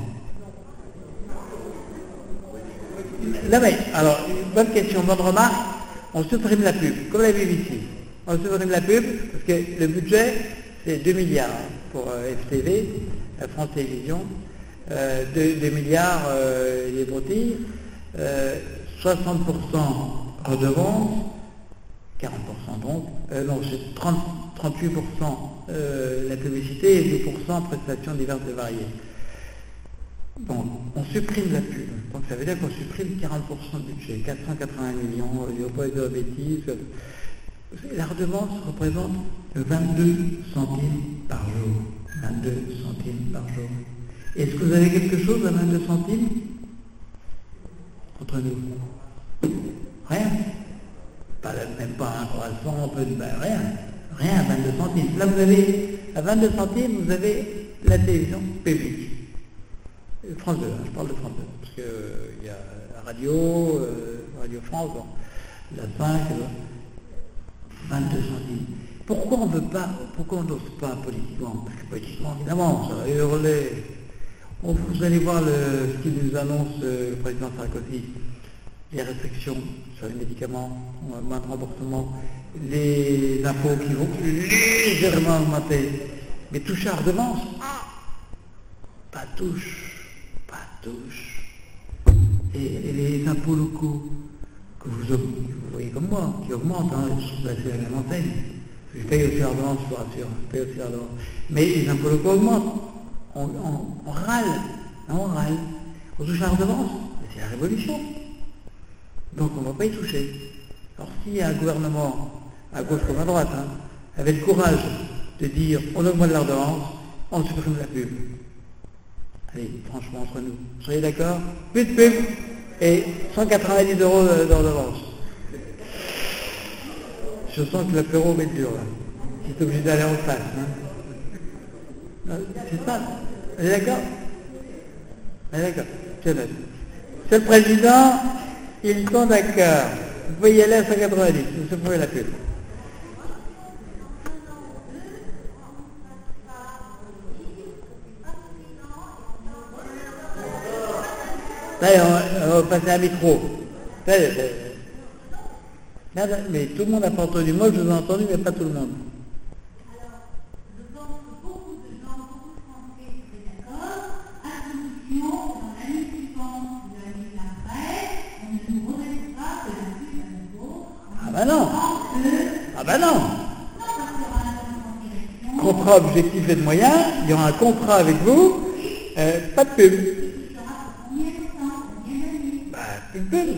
Non mais, alors, une bonne question, bonne remarque, on supprime la pub, comme la BBC. On supprime la pub, parce que le budget, c'est 2 milliards pour FTV, France Télévisions, 2 milliards les broutilles, 60% redevances, 40% donc, non, c'est 38% la publicité et 10% prestations diverses et variées. Donc, on supprime la pub. Donc, ça veut dire qu'on supprime 40% du budget, 480 millions, il ne faut pas dire de bêtises. La redevance représente 22 centimes par jour. 22 centimes par jour. Est-ce que vous avez quelque chose à 22 centimes entre nous? Rien. Même pas un croissant, un peu de... rien. Rien à 22 centimes. Là, vous avez, à 22 centimes, vous avez la télévision publique. France 2, je parle de France 2, parce qu'il y a la radio, Radio France, bon, la 5, 22 centimes. Pourquoi on veut pas, pourquoi on n'ose pas politiquement? Parce que politiquement, évidemment, ça va hurler. Vous allez voir ce qu'il nous annonce le président Sarkozy, les restrictions sur les médicaments, moins de remboursement, les impôts qui vont légèrement augmenter, mais toucher à redevance, pas touche. Et les impôts locaux que vous voyez comme moi, qui augmentent, c'est la même enseigne. Je paye aussi l'ordonnance, je vous rassure, je paye aussi l'ordonnance. Mais les impôts locaux augmentent. On râle, on touche à la redevance, c'est la révolution. Donc on ne va pas y toucher. Alors s'il y a un gouvernement, à gauche comme à droite, avait le courage de dire on augmente la redevance, on supprime la pub. Allez, franchement, entre nous, soyez d'accord? Plus de pub et 190 € de redevance. Je sens que l'apéro va être dur, là. C'est obligé d'aller en face. C'est ça. Vous êtes d'accord? Vous êtes d'accord? C'est net. Monsieur le Président, ils sont d'accord. Vous pouvez y aller à 190, vous supprimez la pub. Allez, on va passer à un micro. Mais tout le monde n'a pas entendu. Moi, je vous ai entendu, mais pas tout le monde. Alors, je pense que beaucoup de Français seraient d'accord, à condition, dans l'année suivante ou l'année d'après, on ne nous remettra que la pub à nouveau. Ah ben non. Ah ben non. Contrat objectif et de moyens, il y aura un contrat avec vous, pas de pub. Plus de pub.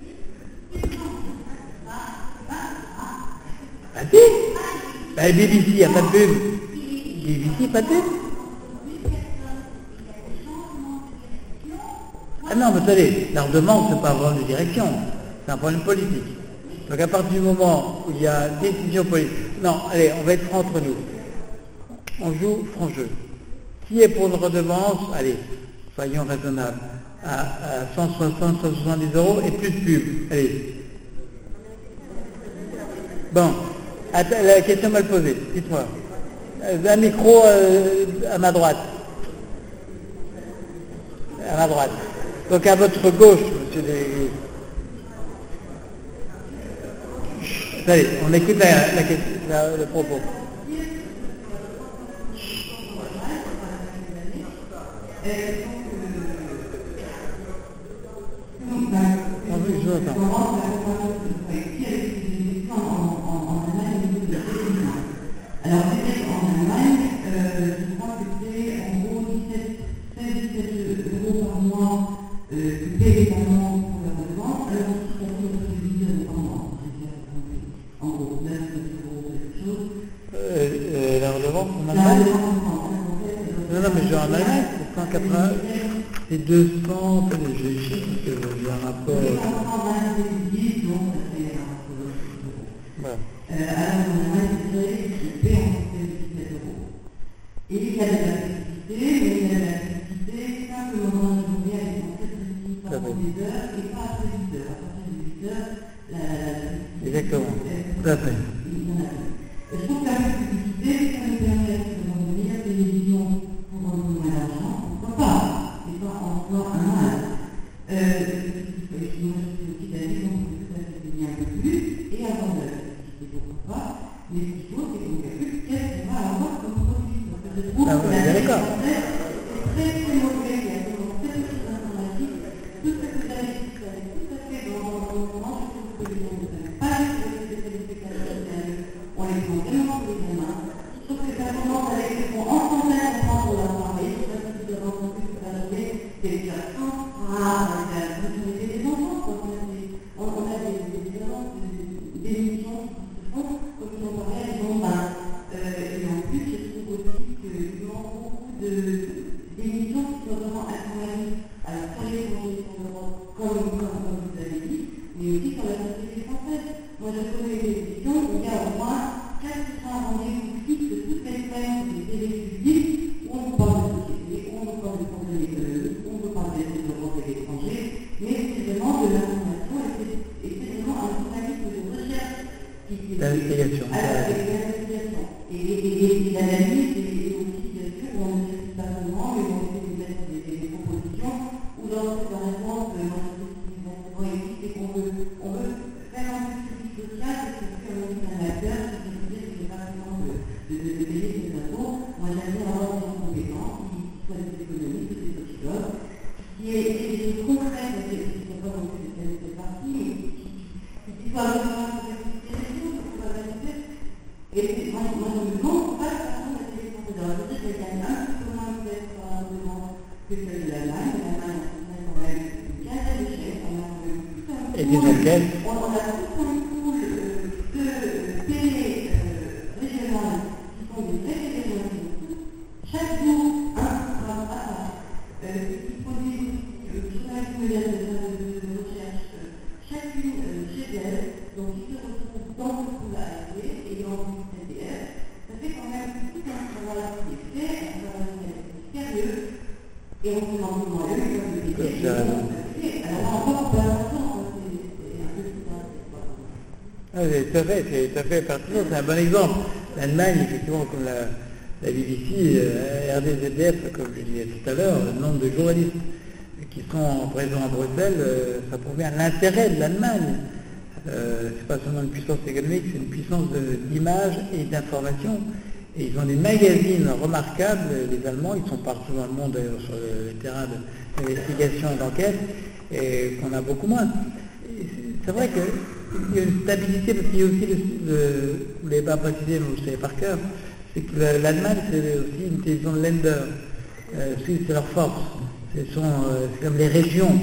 Bah si. Bah BBC, il n'y a pas de pub. BBC, pas de pub. Ah non, mais attendez, la redevance, c'est pas un problème de direction, c'est un problème politique. Donc à partir du moment où il y a décision politique... Non, allez, on va être franc entre nous. On joue franc jeu. Qui est pour une redevance, allez, soyons raisonnables, à 160, 170 € et plus de pub. Allez. Bon, la question mal posée, dites-moi. Un micro à ma droite. À ma droite. Donc à votre gauche, monsieur Delégué. Allez, on écoute le propos. Je vous entends. Alors, c'est vrai qu'en Allemagne, je crois que c'est en gros 17 € par mois que paient les parents pour leur redevance, alors que c'est en gros 9 € quelque chose. La redevance en Allemagne? Non, mais je vais en Allemagne, c'est 180, c'est 200, je vais chiffrer parce que j'ai un rapport. Voilà. Alors, en Allemagne, c'est vrai que c'est payé en 17 €. Et il y a de la publicité, mais il y a de la publicité simplement dans la journée avec en 7 pendant des heures et pas après 8 heures. À partir de 8 heures, la exactement, tout à fait. Je trouve que la publicité, ça nous permet de donner la télévision pour rendre moins d'argent, pourquoi pas? C'est pas encore un mal. Moi, je suis aussi d'avis, donc tout à fait payer un peu plus et avoir de la publicité, pourquoi pas? Mais ce qu'il faut, c'est qu'on calcule qu'est-ce qu'on va avoir comme trouve Ah, que ouais, la télé d'accord. française est très très mauvaise, il y a toujours très peu d'informatique. Tout ce que vous avez dit, tout à fait dans le moment, je trouve que les gens ne savent pas les téléspectateurs, on les prend vraiment pour les gamins. Je trouve que ça commence avec ce qu'on entendait comprendre leur parler. Je ne sais pas si vous avez entendu toute la journée, des garçons, vous mettez des enfants, on a des émissions qui se font, comme ils ont parlé à des enfants. Et en plus, je trouve aussi qu'il manque beaucoup d'émissions qui sont vraiment actualisées. Alors, sur les conditions d'Europe, comme vous avez dit, mais aussi sur la société française. Moi, je connais des émissions où il y a au moins 400 rendez-vous fixes toutes les semaines des télé publiques où on nous parle de société, où on nous parle de contenu économique, où on nous parle des Europes et l'étranger, mais c'est vraiment de l'information et c'est vraiment un journalisme de recherche qui L'investigation. Et l'analyse et aussi, bien sûr, on ne sait pas seulement, mais on essaie de mettre des propositions, ou lorsque, par exemple, dans la société et qu'on veut faire un suivi social, c'est que on est un acteur, c'est que c'est pas vraiment de payer ses impôts. Moi, j'aime bien avoir des compétences qui soient des économistes, des sociologues, qui est des choses concrètes, qui ne sont pas non plus des parties, mais qui soient vraiment et moi, je me demande pas la façon de la télé française. Alors, je sais qu'il y a un petit peu moins peut-être probablement que celle de l'Allemagne. L'Allemagne, on a quand même une quinzaine de chefs, on a quand même tout un pool. Et des enquêtes. On a tout un pool de télé régionales qui sont des vraies télé régionales. Chaque jour, un programme à part, qui produit le journalisme de recherche, chacune chez elle, donc qui se retrouve dans le pool AFD et dans le CDF, ça fait quand même tout un travail qui est fait, un travail sérieux, et on se demande comment eux, ils peuvent le payer. Alors encore, pour l'instant, c'est un peu plus tard. C'est tout à fait pertinent, c'est un bon exemple. L'Allemagne, effectivement, comme la BBC, RDZDF, comme je disais tout à l'heure, le nombre de journalistes qui sont présents à Bruxelles, ça provient de l'intérêt de l'Allemagne. C'est pas seulement une puissance économique, c'est une puissance d'image et d'information. Et ils ont des magazines remarquables, les Allemands, ils sont partout dans le monde d'ailleurs sur le terrain d'investigation et d'enquête, et qu'on a beaucoup moins. C'est vrai qu'il y a une stabilité, parce qu'il y a aussi, vous ne l'avez pas précisé, mais vous le savez par cœur, c'est que l'Allemagne, c'est aussi une télévision de Länder. C'est leur force. C'est comme les régions.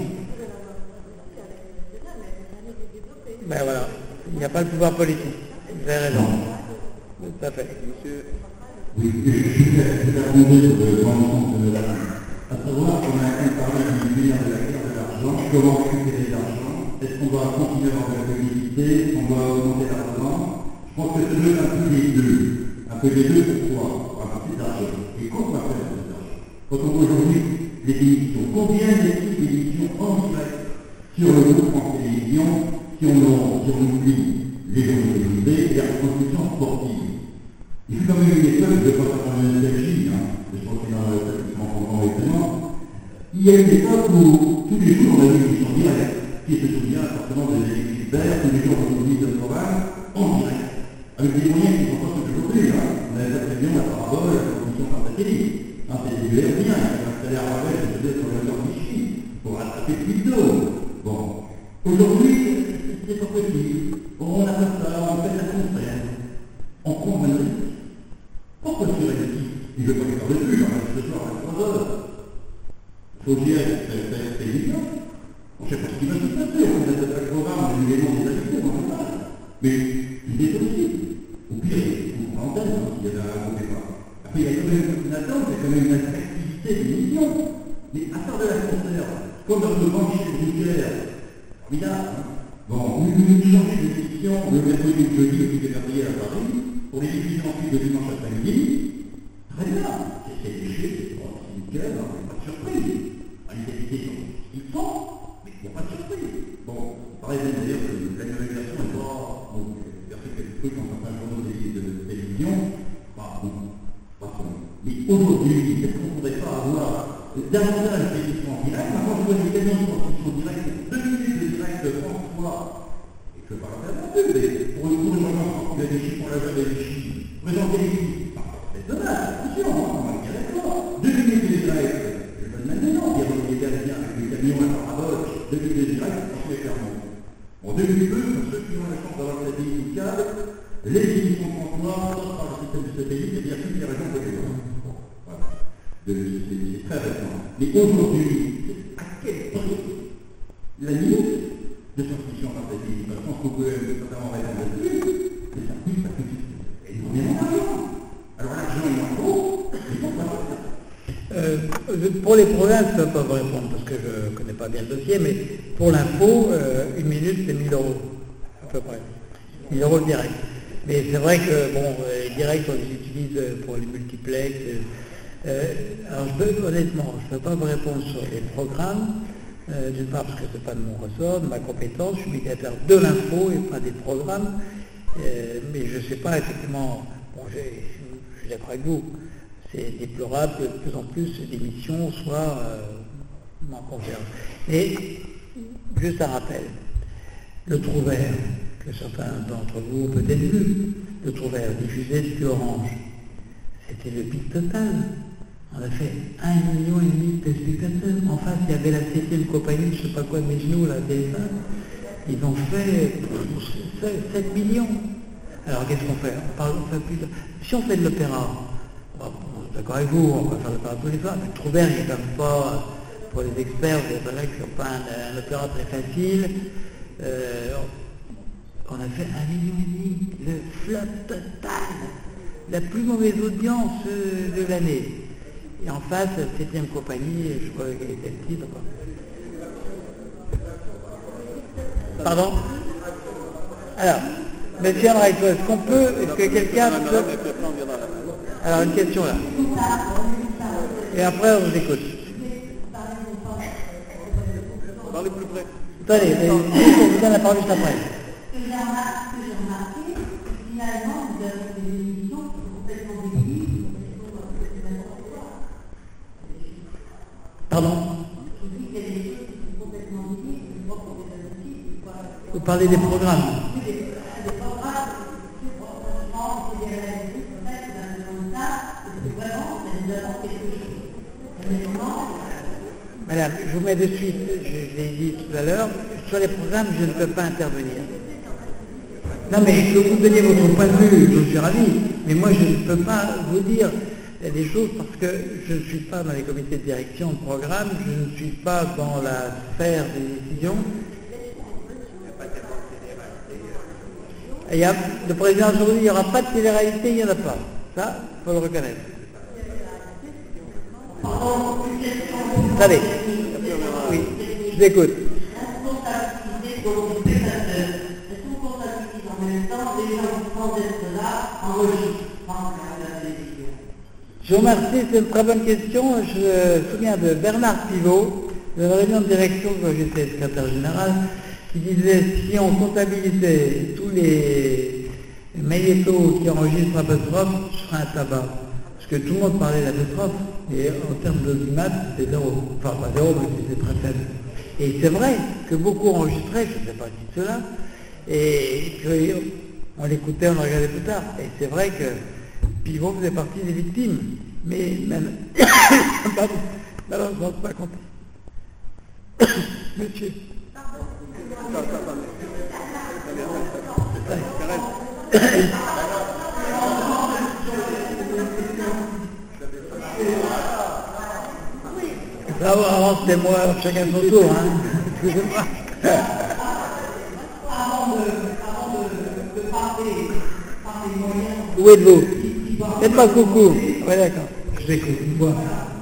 Ben voilà, il n'y a pas le pouvoir politique. Vous avez raison. Tout à fait. Monsieur. Oui, je suis abondé sur le grand sens de la à savoir qu'on a quand même parlé du milliard de la guerre de l'argent, comment récupérer l'argent, est-ce qu'on doit continuer à avoir de la publicité, est-ce qu'on doit augmenter l'argent. Je pense que c'est un peu les deux. Un peu les deux, pourquoi? Pour avoir plus d'argent. Et quoi on va faire avec cet argent? Quand on voit aujourd'hui les émissions, combien d'émissions en direct sur le groupe en télévision, si on oublie les journalistes et la reconstruction sportive. Il fut quand même une époque, je ne vais pas faire une nostalgie, je pense que dans le événement, il y a une époque où tous les jours on avait une émission directe, qui se souvient forcément des experts, tous les jours on nous dit de Moral, en direct, avec des moyens qui ne sont pas ceux d'aujourd'hui. On avait la télévision, la parabole, la transmission par satellite. C'est du aérien, un salaire à l'ouest, je veux dire, sur le nord Vichy, pour attraper plus d'eau. Bon. Aujourd'hui, c'est pas possible. On a fait ça, on fait la concert. On prend un risque. Pourquoi sur ici? Il ne veut pas les faire de plus, ce soir à 3 heures. Faut dire, c'est évident. On ne sait pas ce qui va se passer, on a peut-être pas le programme, les éléments des habitants, on ne sait pas. Mais il est possible. Au pire, il faut prendre l'antenne, s'il y a un départ. Après, il y a quand même une attente, il y a quand même une attractivité des missions. Mais à part de la concert, comme dans le grand chef nucléaire, formidable, bon, nous changeons d'émission le mercredi ou le jeudi, aussi des mercredi à Paris, pour les diffusions ensuite de dimanche après-midi. Très bien, c'est léger, c'est pas nickel, il n'y a pas de surprise. Les députés ils font, mais il n'y a pas de surprise. Bon, pareil d'ailleurs que la nouvelle version est pas, bon, il y a fait quelques trucs dans certains journaux de télévision, mais aujourd'hui, est-ce qu'on ne pourrait pas avoir davantage d'émissions en direct? Maintenant, je vois des émissions qui sont directes, 2 minutes de direct de François, et je parle bien entendu, mais pour une journée qui a des chiffres pour la journée des chiffres, présenter les chiffres, c'est dommage, attention, député direct, on fait clairement. En 2002, pour ceux qui ont la chance d'avoir la CDI fiscale, les émissions de emploi par le système du CPI, c'est-à-dire toutes les régions de l'État. Voilà. C'est très récent. Mais aujourd'hui, à quel prix la limite de transmission par CPI? Je pense qu'on peut notamment répondre là-dessus, mais ça coûte énormément d'argent. Alors l'argent, il en faut, il faut pas. Pour les provinces, je ne peux pas vous répondre parce que je ne connais pas bien le dossier, mais pour l'info, une minute, c'est 1 000 euros, à peu près. 1 000 euros direct. Mais c'est vrai que, bon, les directs, on les utilise pour les multiplex. Alors, honnêtement, je ne peux pas vous répondre sur les programmes, d'une part parce que ce n'est pas de mon ressort, de ma compétence, je suis médiateur de l'info et pas des programmes, mais je ne sais pas, effectivement, bon, je suis d'accord avec vous. C'est déplorable que de plus en plus d'émissions soient en conférence. Et juste un rappel, le trou vert, que certains d'entre vous ont peut-être vu, le trou vert diffusé depuis Orange, c'était le pic total. On a fait 1,5 million de téléspectateurs. En face, il y avait la 7e compagnie, je ne sais pas quoi de mes genoux, la TF1. Ils ont fait 7 millions. Alors qu'est-ce qu'on fait? On fait plus de... Si on fait de l'opéra, d'accord avec vous, on va faire l'opéra tous les soirs, mais le trou vert, il n'est quand même pas, pour les experts, vous savez que ce n'est pas un opéra très facile. On a fait 1,5 million, le flop total, la plus mauvaise audience de l'année. Et en face, 7e compagnie, je crois qu'elle était le titre. Pardon? Alors, monsieur Henry, est-ce qu'on peut, est-ce que quelqu'un peut... Alors, une question là. Et après, on vous écoute. Parlez plus près. Attendez, je vous donne la parole juste après. Ce que j'ai remarqué, finalement, vous avez des émissions qui sont complètement débiles, Pardon? je dis qu'il y a des choses qui sont complètement débiles, je crois qu'on les a aussi. Vous parlez des programmes. Des programmes, c'est des réalités, en fait, c'est ça, c'est vraiment, ça nous apporte quelque chose. Madame, je vous mets de suite, je l'ai dit tout à l'heure, sur les programmes, je ne peux pas intervenir. Non mais que vous donniez votre point de vue, je suis ravi, mais moi je ne peux pas vous dire des choses parce que je ne suis pas dans les comités de direction de programme, je ne suis pas dans la sphère des décisions. Et le président aujourd'hui, il n'y aura pas de télé-réalité, il n'y en a pas. Ça, il faut le reconnaître. Allez, oui, je vous écoute. Responsabilité donc du spectateur. Est-ce qu'on comptabilise en même temps les gens qui sans être là enregistrent la télévision? Je vous remercie, c'est une très bonne question. Je me souviens de Bernard Pivot, de la réunion de direction quand j'étais secrétaire général, qui disait si on comptabilisait tous les magnétos qui enregistrent apostrophe, ce serait un tabac. Parce que tout le monde parlait d'apostrophe, et en termes d'audimat, c'était zéro. Enfin, pas zéro, mais c'était très faible. Et c'est vrai que beaucoup enregistraient, je ne sais pas qui de cela, et puis on l'écoutait, on le regardait plus tard. Et c'est vrai que Pivot faisait partie des victimes. Mais même... Pardon, malheureusement, je ne pas compter. Monsieur. Là, avant, c'était moi, chacun son tour, hein. Excusez-moi. Avant de parler des moyens... Où êtes-vous? Faites-moi coucou. Oui, d'accord. Je vous écoute. Voilà.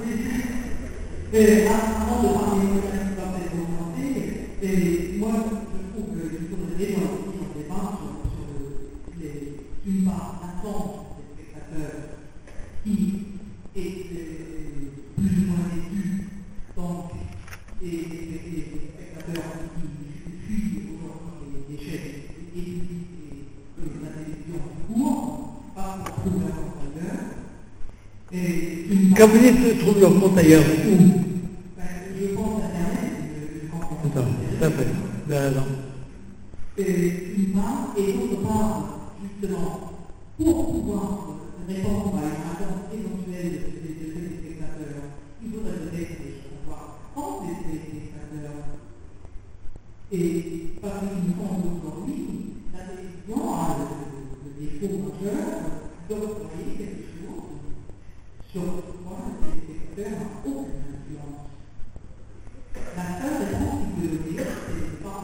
Et avant de parler des moyens qui doivent être augmentés, et moi, je trouve qu'il faudrait déjà aussi un débat sur une part importante des spectateurs qui est plus ou moins déçu, donc, et des spectateurs qui fuient aujourd'hui des chaînes éduquées et de la télévision court, pas pour trouver leur compte ailleurs. Quand vous dites trouver leur compte ailleurs, où? Je pense à Internet, je comprends. Tout à fait, vous avez raison. Une part, et d'autre part, justement, pour pouvoir répondre à une attente éventuelle des téléspectateurs, il faudrait peut-être pouvoir prendre des téléspectateurs sur ce point, les secteurs n'ont aucune influence. La seule réponse idéologique, c'est de pas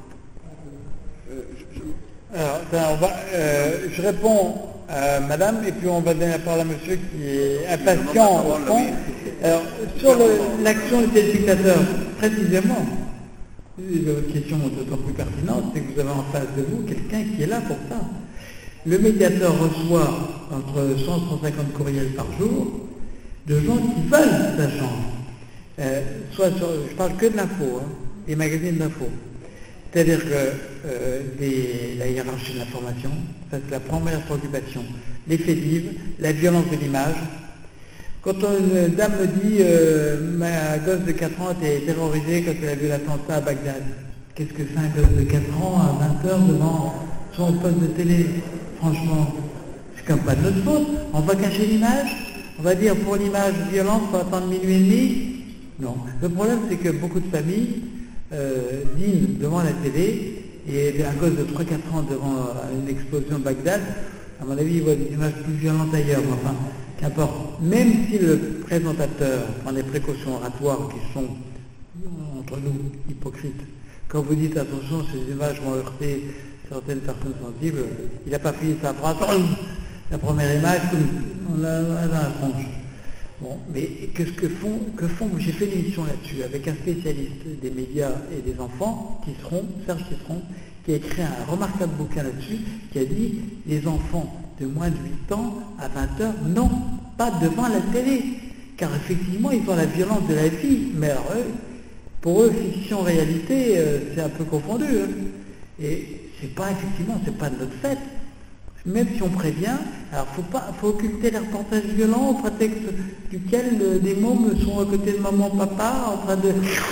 regarder. Alors, je réponds à madame, et puis on va donner la parole à monsieur qui est impatient au fond. Alors, sur l'action du téléspectateur, précisément, votre question est d'autant plus pertinente, c'est que vous avez en face de vous quelqu'un qui est là pour ça. Le médiateur reçoit entre 100 et 150 courriels par jour de gens qui veulent sa chambre. Je parle que de l'info, des magazines d'info. C'est-à-dire que la hiérarchie de l'information, ça c'est la première préoccupation. Les faits divers, la violence de l'image. Quand une dame me dit ma gosse de 4 ans a été terrorisée quand elle a vu l'attentat à Bagdad, qu'est-ce que c'est un gosse de 4 ans à 20h devant son poste de télé? Franchement, c'est comme pas de notre faute. On va cacher l'image? On va dire pour l'image violente, il faut attendre minuit et demi? Non. Le problème, c'est que beaucoup de familles dînent devant la télé et un gosse de 3-4 ans devant une explosion de Bagdad, à mon avis, il voit des images plus violentes ailleurs. Enfin, qu'importe. Même si le présentateur prend des précautions oratoires qui sont, entre nous, hypocrites, quand vous dites attention, ces images vont heurter certaines personnes sensibles, il n'a pas fini sa phrase. La première image, on l'a dans la tronche. Bon, mais que font, j'ai fait une émission là-dessus avec un spécialiste des médias et des enfants, Serge Tisseron, qui a écrit un remarquable bouquin là-dessus, qui a dit les enfants de moins de 8 ans à 20h, non, pas devant la télé, car effectivement ils ont la violence de la vie, mais alors, pour eux, fiction, réalité, c'est un peu confondu. Et c'est pas de notre fait. Même si on prévient, alors faut occulter les reportages violents au prétexte duquel des mômes sont à côté de maman, papa, en train de...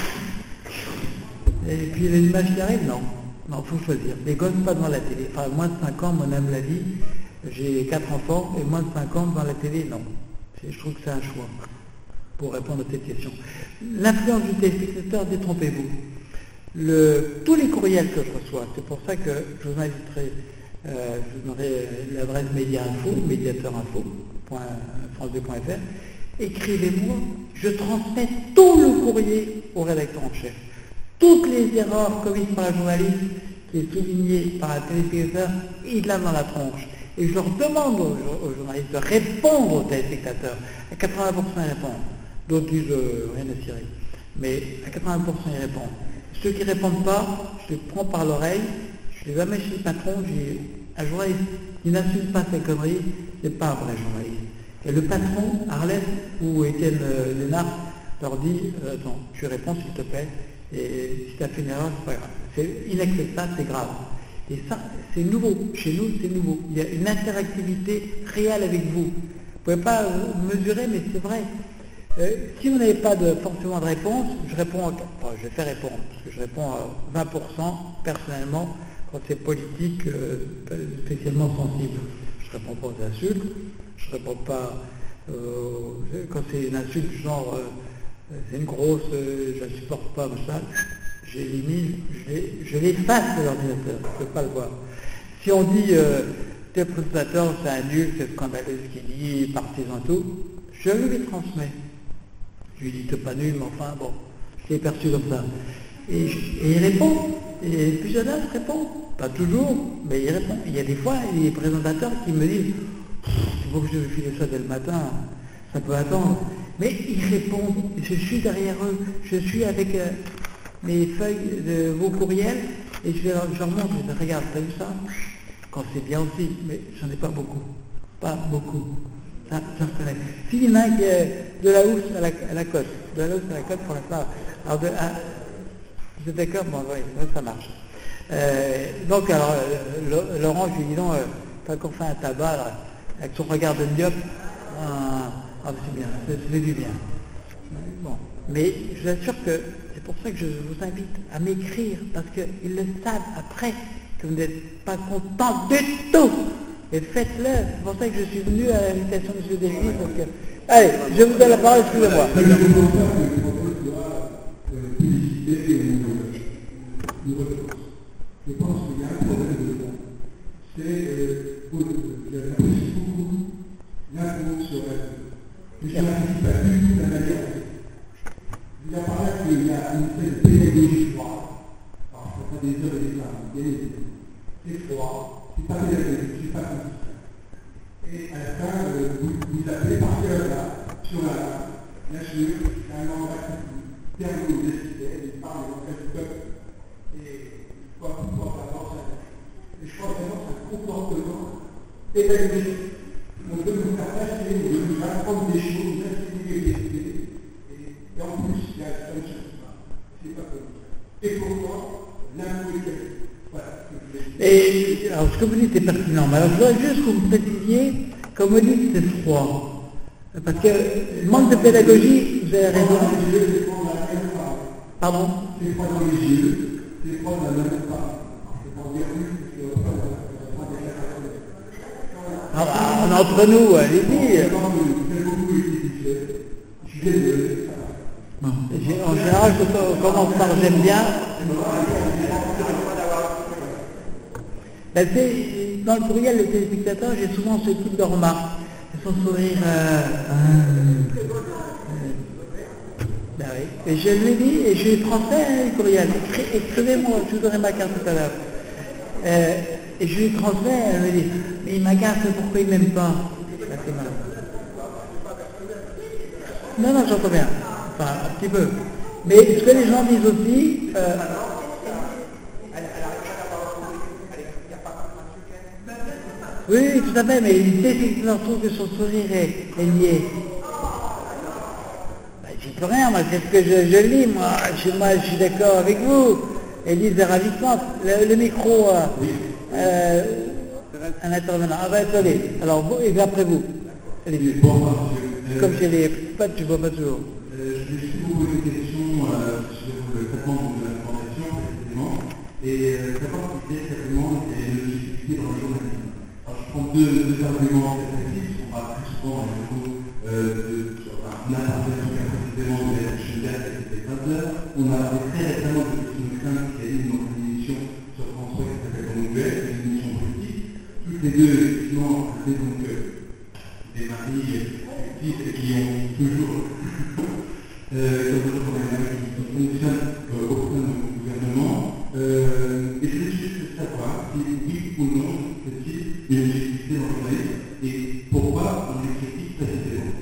Et puis les images qui arrivent, non, faut choisir. Les gosses pas devant la télé. Enfin, moins de 5 ans, mon âme l'a dit, j'ai 4 enfants, et moins de 5 ans devant la télé, non. Je trouve que c'est un choix, pour répondre à cette question. L'influence du téléspectateur, détrompez-vous. Tous les courriels que je reçois, c'est pour ça que je vous inviterai, je vous donnerai l'adresse médiainfo.france2.fr, écrivez-moi, je transmets tout le courrier au rédacteur en chef. Toutes les erreurs commises par un journaliste qui est souligné par un téléspectateur, il l'a dans la tronche. Et je leur demande aux journalistes de répondre aux téléspectateurs. À 80% ils répondent. D'autres disent rien à cirer. Mais à 80% ils répondent. Ceux qui ne répondent pas, je les prends par l'oreille, je les amène chez le patron, un journaliste qui n'assume pas ses conneries, c'est pas un vrai journaliste. Et le patron, Arlès ou Étienne Lénard, leur dit, attends, tu réponds s'il te plaît, et si tu as fait une erreur, c'est pas grave. C'est inacceptable, c'est grave. Et ça, c'est nouveau. Chez nous, c'est nouveau. Il y a une interactivité réelle avec vous. Vous ne pouvez pas mesurer, mais c'est vrai. Si vous n'avez pas forcément de réponse, je vais faire répondre, parce que je réponds à 20% personnellement quand c'est politique, spécialement sensible. Je ne réponds pas aux insultes, je ne réponds pas quand c'est une insulte genre c'est une grosse, je ne supporte pas ça, j'élimine, je l'efface de l'ordinateur, je ne peux pas le voir. Si on dit tel présentateur c'est un nul, c'est scandaleux ce qu'il dit, partisan tout, je lui transmets. Je lui dis t'es pas nul, mais enfin bon, je l'ai perçu comme ça. Et il répond, et plusieurs autres répondent, pas toujours, mais il répond. Il y a des fois les présentateurs qui me disent il faut que je file ça dès le matin, ça peut attendre. Mais ils répondent, je suis derrière eux, je suis avec mes feuilles de vos courriels, et je leur montre, je dis regarde, t'as vu ça? Quand c'est bien aussi, mais j'en ai pas beaucoup. Pas beaucoup. Ça, je reconnais. S'il y en a un qui est de la housse à la côte, de la housse à la côte pour l'instant. Alors, vous êtes d'accord? Bon, oui, ça marche. Donc, alors, Laurent, je lui dis non, t'as encore fait un tabac, là, avec son regard de myope. C'est bien, c'est du bien. Bon. Mais je vous assure que c'est pour ça que je vous invite à m'écrire, parce qu'ils le savent après que vous n'êtes pas content du tout. Et faites-le. C'est pour ça que je suis venu à l'invitation de M. Davis. Allez, je vous donne la parole, excusez-moi. Je pense qu'il y a un problème dedans. C'est, j'apprécie beaucoup l'info sur la je n'anticipe pas du tout la manière. Il y a par là qu'il y a une espèce de pédagogie froide. Alors, ce sont des heures et des femmes, c'est froid, c'est pas pédagogique, c'est pas consistant. Et à la fin, vous appelez par cœur là, sur la cheveux, c'est un langage qui termine aux décideurs, il parle en langage du peuple. Et quoi que ce soit, et je crois vraiment que c'est un comportement pédagogique. On peut nous faire passer, nous apprendre des choses, nous enseigner des vérités. Et en plus, il y a ça ne change pas. C'est pas comme ça. Et pourquoi l'impôt est cassé. Voilà. Et alors ce que vous dites est pertinent, mais alors je voudrais juste que vous précisiez, comme vous dites, c'est froid. Parce que manque de pédagogie, vous avez raison. Pardon? C'est froid dans les yeux, c'est froid dans la même part. C'est pas dire plus, Ah bah, on est entre nous, allez-y. En général, je commence par j'aime bien. Ben, dans le courriel des téléspectateurs, j'ai souvent ce type de remarques. Son sourire. Ben oui. Et je lui dis, et je lui transmets le courriel. Écrivez-moi, je vous donnerai ma carte tout à l'heure. Et je lui transmets, elle me dit, mais il m'agace, pourquoi il ne m'aime pas? Ben, c'est malin. Non, j'entends bien. Enfin, un petit peu. Mais ce que les gens disent aussi... oui, tout à fait, mais il sait qu'il trouve que son sourire est lié. Ben, j'y peux rien, moi, c'est ce que je lis, moi, je suis d'accord avec vous. Élise est ravissante. Le micro, un intervenant. Ah ben, attendez, alors, vous, et après vous. Allez-y. Comme chez les pattes, tu vois pas toujours. Je vais juste vous poser une question sur le traitement de l'information, précisément, et savoir si c'est certainement une légitimité dans le journalisme. Alors, je prends deux arguments perspectives, on parle plus souvent de l'interprétation précisément de la chaîne d'art et des spectateurs. On a très récemment de Christine Klein qui a eu une émission sur France 3 qui s'appelle La Nouvelle, une émission politique. Toutes les deux, effectivement, c'est donc des maris fictifs et qui ont toujours qui fonctionnent au sein du gouvernement. Et je veux juste savoir si oui ou non c'est une légitimité dans le journalisme et pourquoi on les critique précisément.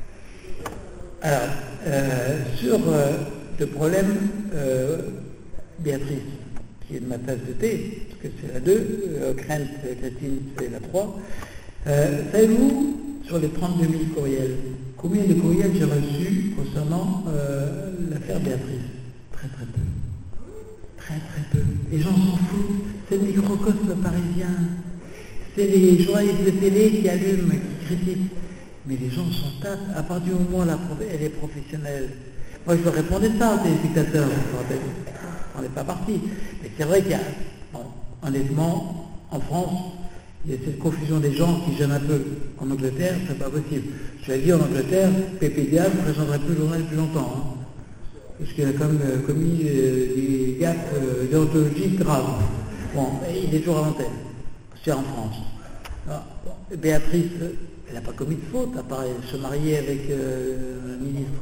Alors, sur le problème, Béatrice, qui est de ma tasse de thé, parce que c'est la 2, Crainte, Christine, c'est la 3. Savez-vous, sur les 32 000 courriels, combien de courriels j'ai reçus concernant l'affaire Béatrice? Très peu. Très peu. Les gens s'en foutent. C'est le microcosme parisien. C'est les journalistes de télé qui allument, qui critiquent. Mais les gens s'en tapent. À partir du moment où elle est professionnelle. Moi, je leur répondais ça aux téléspectateurs. On n'est pas parti. Mais c'est vrai qu'il y a, bon, honnêtement, en France, il y a cette confusion des gens qui gênent un peu. En Angleterre, c'est pas possible. Je l'ai dit, en Angleterre, PPDA ne présenterait plus le journal depuis longtemps. Hein, parce qu'il a quand même commis des gaffes déontologiques graves. Bon, il est toujours à l'antenne. C'est en France. Alors, bon, Béatrice, elle n'a pas commis de faute, à part se marier avec un ministre.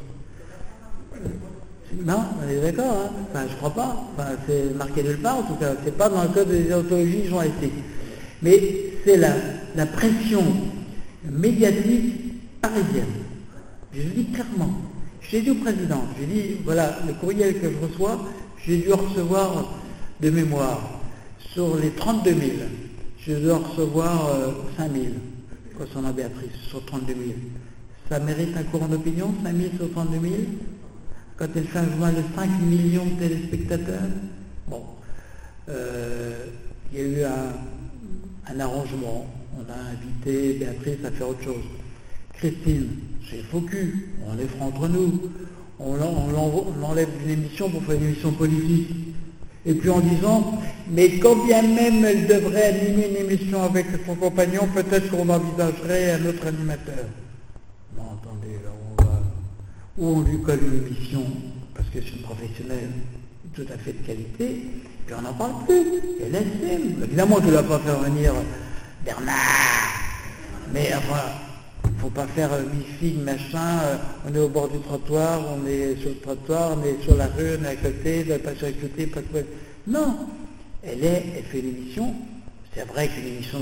Non, on est d'accord, hein. Enfin, je crois pas. Enfin, c'est marqué nulle part, en tout cas. C'est pas dans le code des déontologies journalistiques. Mais c'est la pression médiatique parisienne. Je le dis clairement. Je l'ai dit au président, j'ai dit, voilà, le courriel que je reçois, j'ai dû recevoir de mémoire. Sur les 32 000, je dois recevoir 5 000 concernant Béatrice, sur 32 000. Ça mérite un courant d'opinion, 5 000 sur 32 000 quand elle fait un journal de 5 millions de téléspectateurs. Bon, il y a eu un arrangement. On a invité Béatrice à faire autre chose. Christine, c'est faux cul, on est francs entre nous. On l'enlève d'une émission pour faire une émission politique. Et puis en disant, mais quand bien même elle devrait animer une émission avec son compagnon, peut-être qu'on envisagerait un autre animateur. Non, attendez, là, ou on lui colle une émission, parce que c'est une professionnelle tout à fait de qualité, puis on n'en parle plus. Elle estime. Évidemment, tu ne vas pas faire venir Bernard. Mais enfin, ne faut pas faire mi-figue, machin, on est au bord du trottoir, on est sur le trottoir, on est sur la rue, on est à côté, pas sur le côté, pas de... Non, elle fait une émission, c'est vrai qu'une émission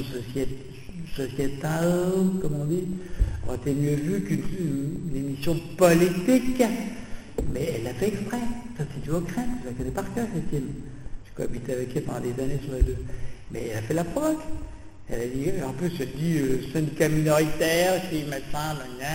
sociétale, comme on dit, aurait été mieux vue qu'une émission politique, mais elle l'a fait exprès. Ça, c'est du Ockrent, je la connais par cœur, Christine. J'ai cohabité avec elle pendant des années sur les deux. Mais elle a fait la provoque. Elle a dit, en plus, elle dit syndicat minoritaire, c'est machin,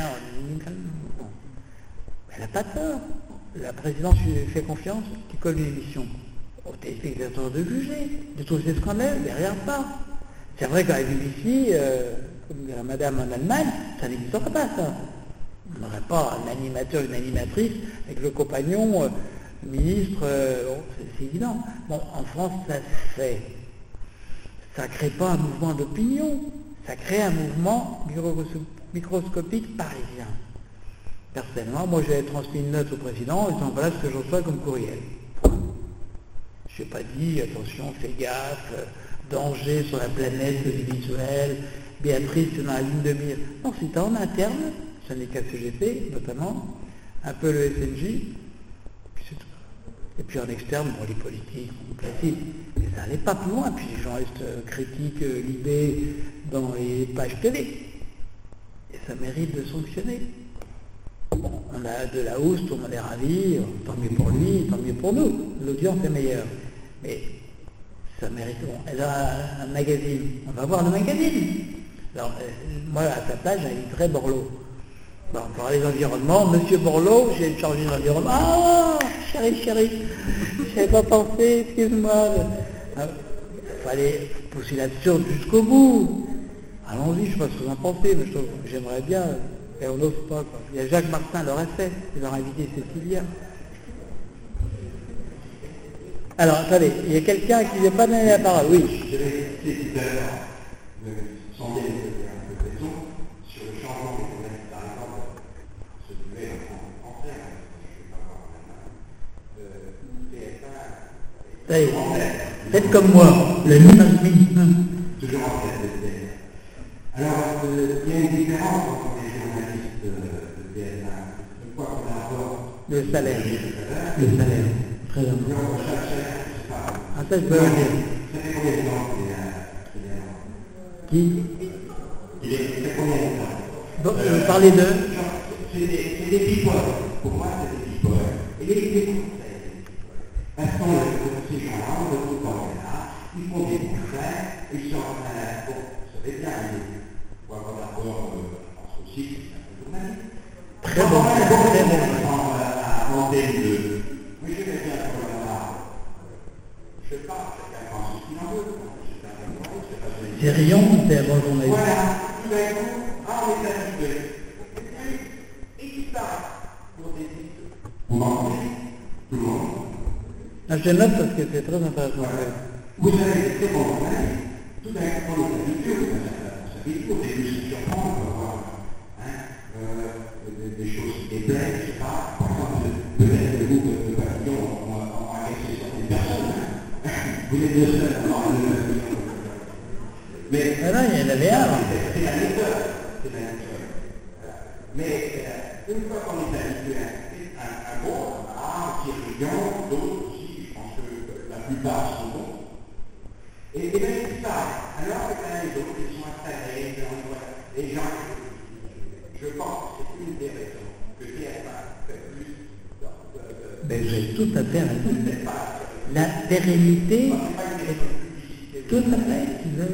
bon. Elle n'a pas tort. La présidence lui fait confiance, qui colle une émission. Au téléspectateur de juger, de trouver ces scandales, derrière ça. C'est vrai qu'à la BBC, comme la madame en Allemagne, ça n'existerait pas, ça. On n'aurait pas un animateur, une animatrice, avec le compagnon, le ministre, c'est évident. Bon, en France, ça se fait. Ça ne crée pas un mouvement d'opinion, ça crée un mouvement microscopique parisien. Personnellement, moi j'avais transmis une note au président, et voilà ce que je reçois comme courriel. Je n'ai pas dit, attention, fais gaffe, danger sur la planète visuelle, Béatrice c'est dans la ligne de mire. Non, c'était en interne, syndicat CGT notamment, un peu le SNJ, puis c'est tout. Et puis en externe, bon, les politiques, classiques, mais ça n'allait pas plus loin. Puis les gens restent critiques, libés dans les pages télé. Et ça mérite de sanctionner. Bon, on a de la hausse, tout le monde est ravi, tant mieux pour lui, tant mieux pour nous. L'audience est meilleure. Mais ça mérite. Bon, elle a un magazine. On va voir le magazine. Alors, moi, à sa place, j'inviterais Borloo. Bon, on parlait d'environnement. Monsieur Borloo, j'ai changé d'environnement. Ah, chérie, je n'avais pas pensé, excuse-moi. Il fallait pousser l'absurde jusqu'au bout. Allons-y, je ne sais pas ce que vous en pensez, mais j'aimerais bien, et on n'ose pas, quoi. Il y a Jacques Martin l'aurait fait, il aurait invité Cécilia. Alors, attendez, il y a quelqu'un qui ne veut pas donner la parole, oui. Je vais citer tout à l'heure, sans bien un peu de raison, sur le changement des problèmes, par exemple, ce qui est en français, je ne vais pas voir maintenant. Faites comme moi, le numérique. Toujours en tête de TF1. Alors, il y a une différence entre les journalistes de TF1. Une fois qu'on aborde le salaire. Le salaire, très important. Ah, ça, je peux le dire. Ça fait combien de temps qu'il est là? Qui? Il fait combien de temps? Bon, vous parlez de? C'est des people. Pour moi, c'est des people. Et les conseils. Parce que ces gens-là, on retrouve dans les là, ils font des conseils, ils sont bon, ça fait bien, on va avoir d'abord, je pense aussi que c'est un peu journaliste. Très bon, très bon. En termes de... Oui, je vais bien pour le là. Je sais pas, chacun pense ce qu'il en veut. C'est Rion, c'est un bon journaliste. Voilà, tout d'un coup, on est habitué. Et qui parle pour des titres. Vous m'entendez? Tout le monde. Je note parce que c'est très intéressant. Vous savez, c'est bon, tout d'un coup, on est habitué, ça fait au début, c'est surprend, on va voir des choses, des blagues, je sais pas. Par exemple, peut-être que vous, de papillon, on va agresser certaines personnes. Vous êtes deux seuls, mais Ah non, il y en avait un. c'est la méthode. Mais une fois qu'on est habitué à un bon, qui est riant, d'autres aussi, je pense que la plupart sont bons. Et bien, c'est ça. Alors, les autres, ils sont installés, les gens, je pense que c'est une des raisons que TF1 fait plus. Ben, j'ai tout à fait raison. La pérennité, tout à fait,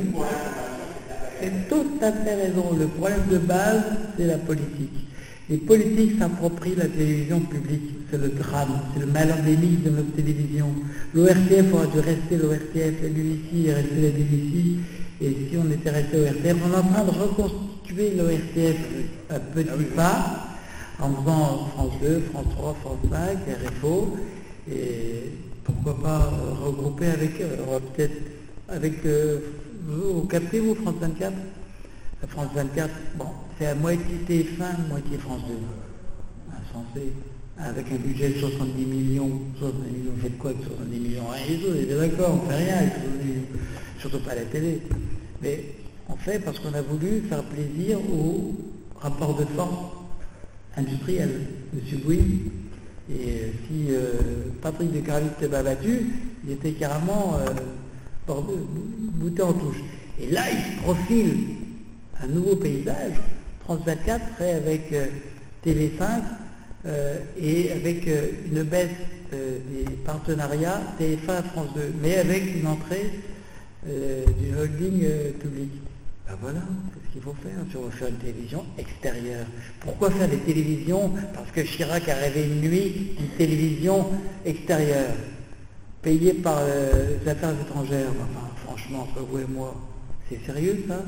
c'est tout à fait raison. Le problème de base, c'est la politique. Les politiques s'approprient la télévision publique. C'est le drame, c'est le mal endémique de notre télévision. L'ORTF aurait dû rester l'ORTF, la BBC est restée la BBC, et si on était resté au RTF, on est en train de reconstituer l'ORTF à petits pas, en faisant France 2, France 3, France 5, RFO, et pourquoi pas regrouper avec, peut-être avec, vous captez vous, France 24 ? La France 24, bon, c'est à moitié TF1, moitié France 2. Insensé. Avec un budget de 70 millions, faites quoi avec 70 millions? Rien du tout, vous êtes d'accord, on fait rien avec 70 millions. Surtout pas à la télé. Mais on fait parce qu'on a voulu faire plaisir aux rapport de force industriel, M. Bouygues. Et si Patrick de Caraville s'était pas battu, il était carrément bouté en touche. Et là, il se profile un nouveau paysage. France 24 serait avec TV5 et avec une baisse des partenariats TF1 France 2, mais avec une entrée du holding public. Ben voilà, c'est ce qu'il faut faire si on veut faire une télévision extérieure. Pourquoi faire des télévisions? Parce que Chirac a rêvé une nuit une télévision extérieure, payée par les affaires étrangères. Enfin, franchement, entre vous et moi, c'est sérieux ça?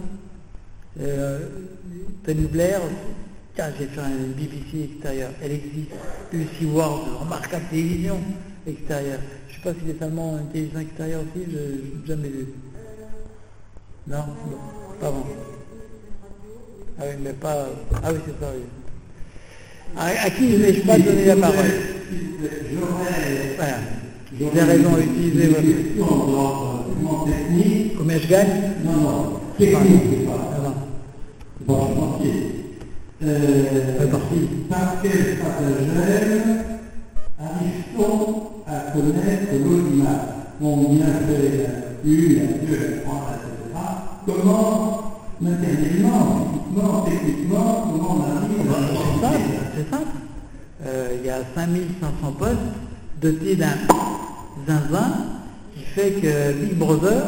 Tony Blair, tiens, j'ai fait une BBC extérieure, elle existe. Lucy Ward, remarquable télévision extérieure. Je ne sais pas si les Allemands ont une télévision extérieure aussi, je n'ai jamais vu. Non? Pardon. Ah oui, mais pas... Ah oui, c'est ça, oui. À qui je n'ai pas donné la parole? Voilà. Vous avez raison à utiliser votre... technique. Combien je gagne? Non. Technique, pas. Non. Bon, je m'en par quel stratagème arrive-t-on à connaître l'audimat? Combien fait la 1, la 2, la 3, etc. Comment, matériellement, techniquement, comment on arrive à... C'est simple. Il y a 5500 postes dotés d'un zinzin qui fait que Big Brother,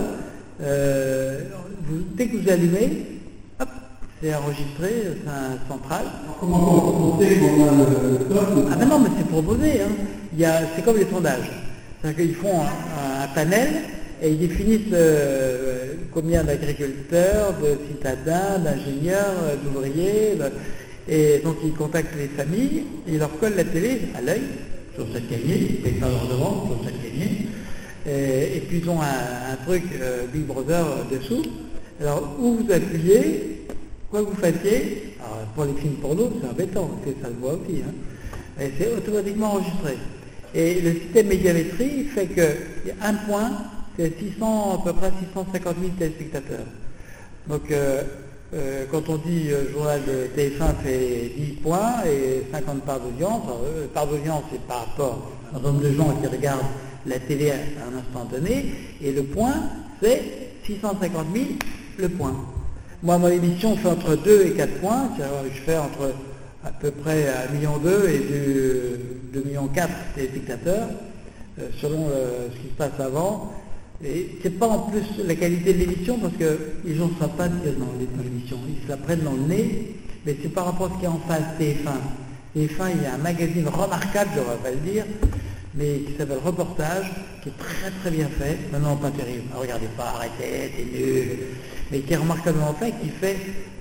dès que vous allumez, hop, c'est enregistré, c'est un central. Alors, comment on sait qu'on a le top? Ah ben non, mais c'est proposé. Hein. C'est comme les sondages. C'est-à-dire qu'ils font un panel et ils définissent combien d'agriculteurs, de citadins, d'ingénieurs, d'ouvriers. Et donc ils contactent les familles, et ils leur collent la télé à l'œil, sur cette cahier, ils ne payent pas leur devant, sur cette cahier. Et puis ils ont un truc Big Brother dessous. Alors où vous appuyez, quoi que vous fassiez, alors pour les films porno c'est embêtant, parce que ça se voit aussi, hein. Et c'est automatiquement enregistré. Et le système médiamétrie fait qu'il y a un point, c'est à peu près 650 000 téléspectateurs. Donc quand on dit journal de TF1 fait 10 points et 50 parts d'audience, part d'audience c'est par rapport au nombre de gens qui regardent la télé à un instant donné, et le point c'est 650 000 le point. Moi, mon émission fait entre 2 et 4 points, je fais entre à peu près 1,2 million et 2,4 millions téléspectateurs, selon ce qui se passe avant. Et c'est pas en plus la qualité de l'émission, parce que les gens ne savent pas ce qu'il y a dans l'émission, ils se la prennent dans le nez, mais c'est par rapport à ce qu'il y a en face TF1. TF1, il y a un magazine remarquable, je ne vais pas le dire, mais qui s'appelle Reportage, qui est très très bien fait, maintenant pas terrible, regardez pas, arrêtez, c'est nul, mais qui est remarquablement fait, qui fait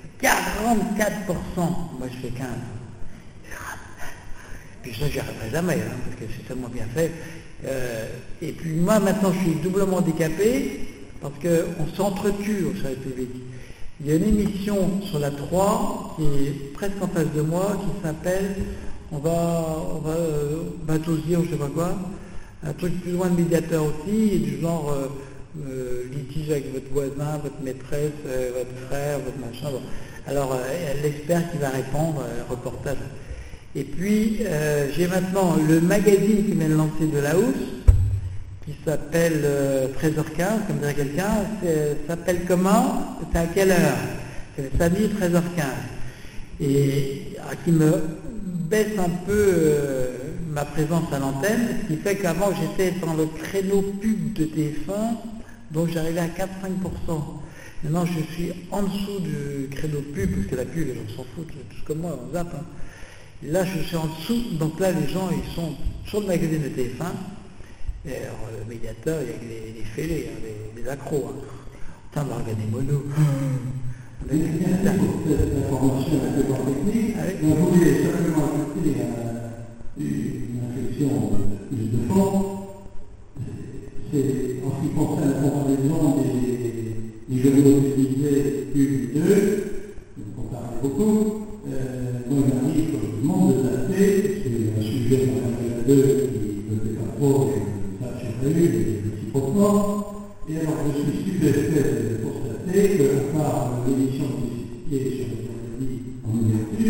44%, moi je fais 15%. Puis ça, j'y arriverai jamais, hein, parce que c'est tellement bien fait. Et puis moi, maintenant, je suis doublement handicapé, parce qu'on s'entretue au service public. Il y a une émission sur la 3, qui est presque en face de moi, qui s'appelle, on va tous dire, je sais pas quoi, un truc plus loin de médiateur aussi, du genre litige avec votre voisin, votre maîtresse, votre frère, votre machin. Bon. Alors, l'expert qui va répondre, reportage. Et puis, j'ai maintenant le magazine qui vient de lancer de la housse, qui s'appelle 13h15, comme dirait quelqu'un. S'appelle comment? C'est à quelle heure? C'est le samedi 13h15. Et qui me baisse un peu ma présence à l'antenne, ce qui fait qu'avant j'étais dans le créneau pub de TF1, donc j'arrivais à 4-5%. Maintenant je suis en dessous du créneau pub, parce que la pub, les gens s'en foutent, tous comme moi, on zappe. Hein. Là je suis en dessous, donc là les gens ils sont sur le magazine de TF1, et alors le médiateur, il y a les fêlés, hein, les accros. Hein. Putain, on va regarder mono. Merci pour cette information un peu technique. On voulait simplement ajouter une réflexion plus de fond. C'est en ce qui concerne la comparaison des journaux télévisés Pub 2, on parle beaucoup. Moi, il m'arrive que tout le monde de zapper, c'est un sujet dans la 2 qui ne fait pas trop, et ça j'ai prévu, mais réciproquement. Et alors, je suis stupéfait de constater que, à part l'émission qui est sur les maladies en immunité,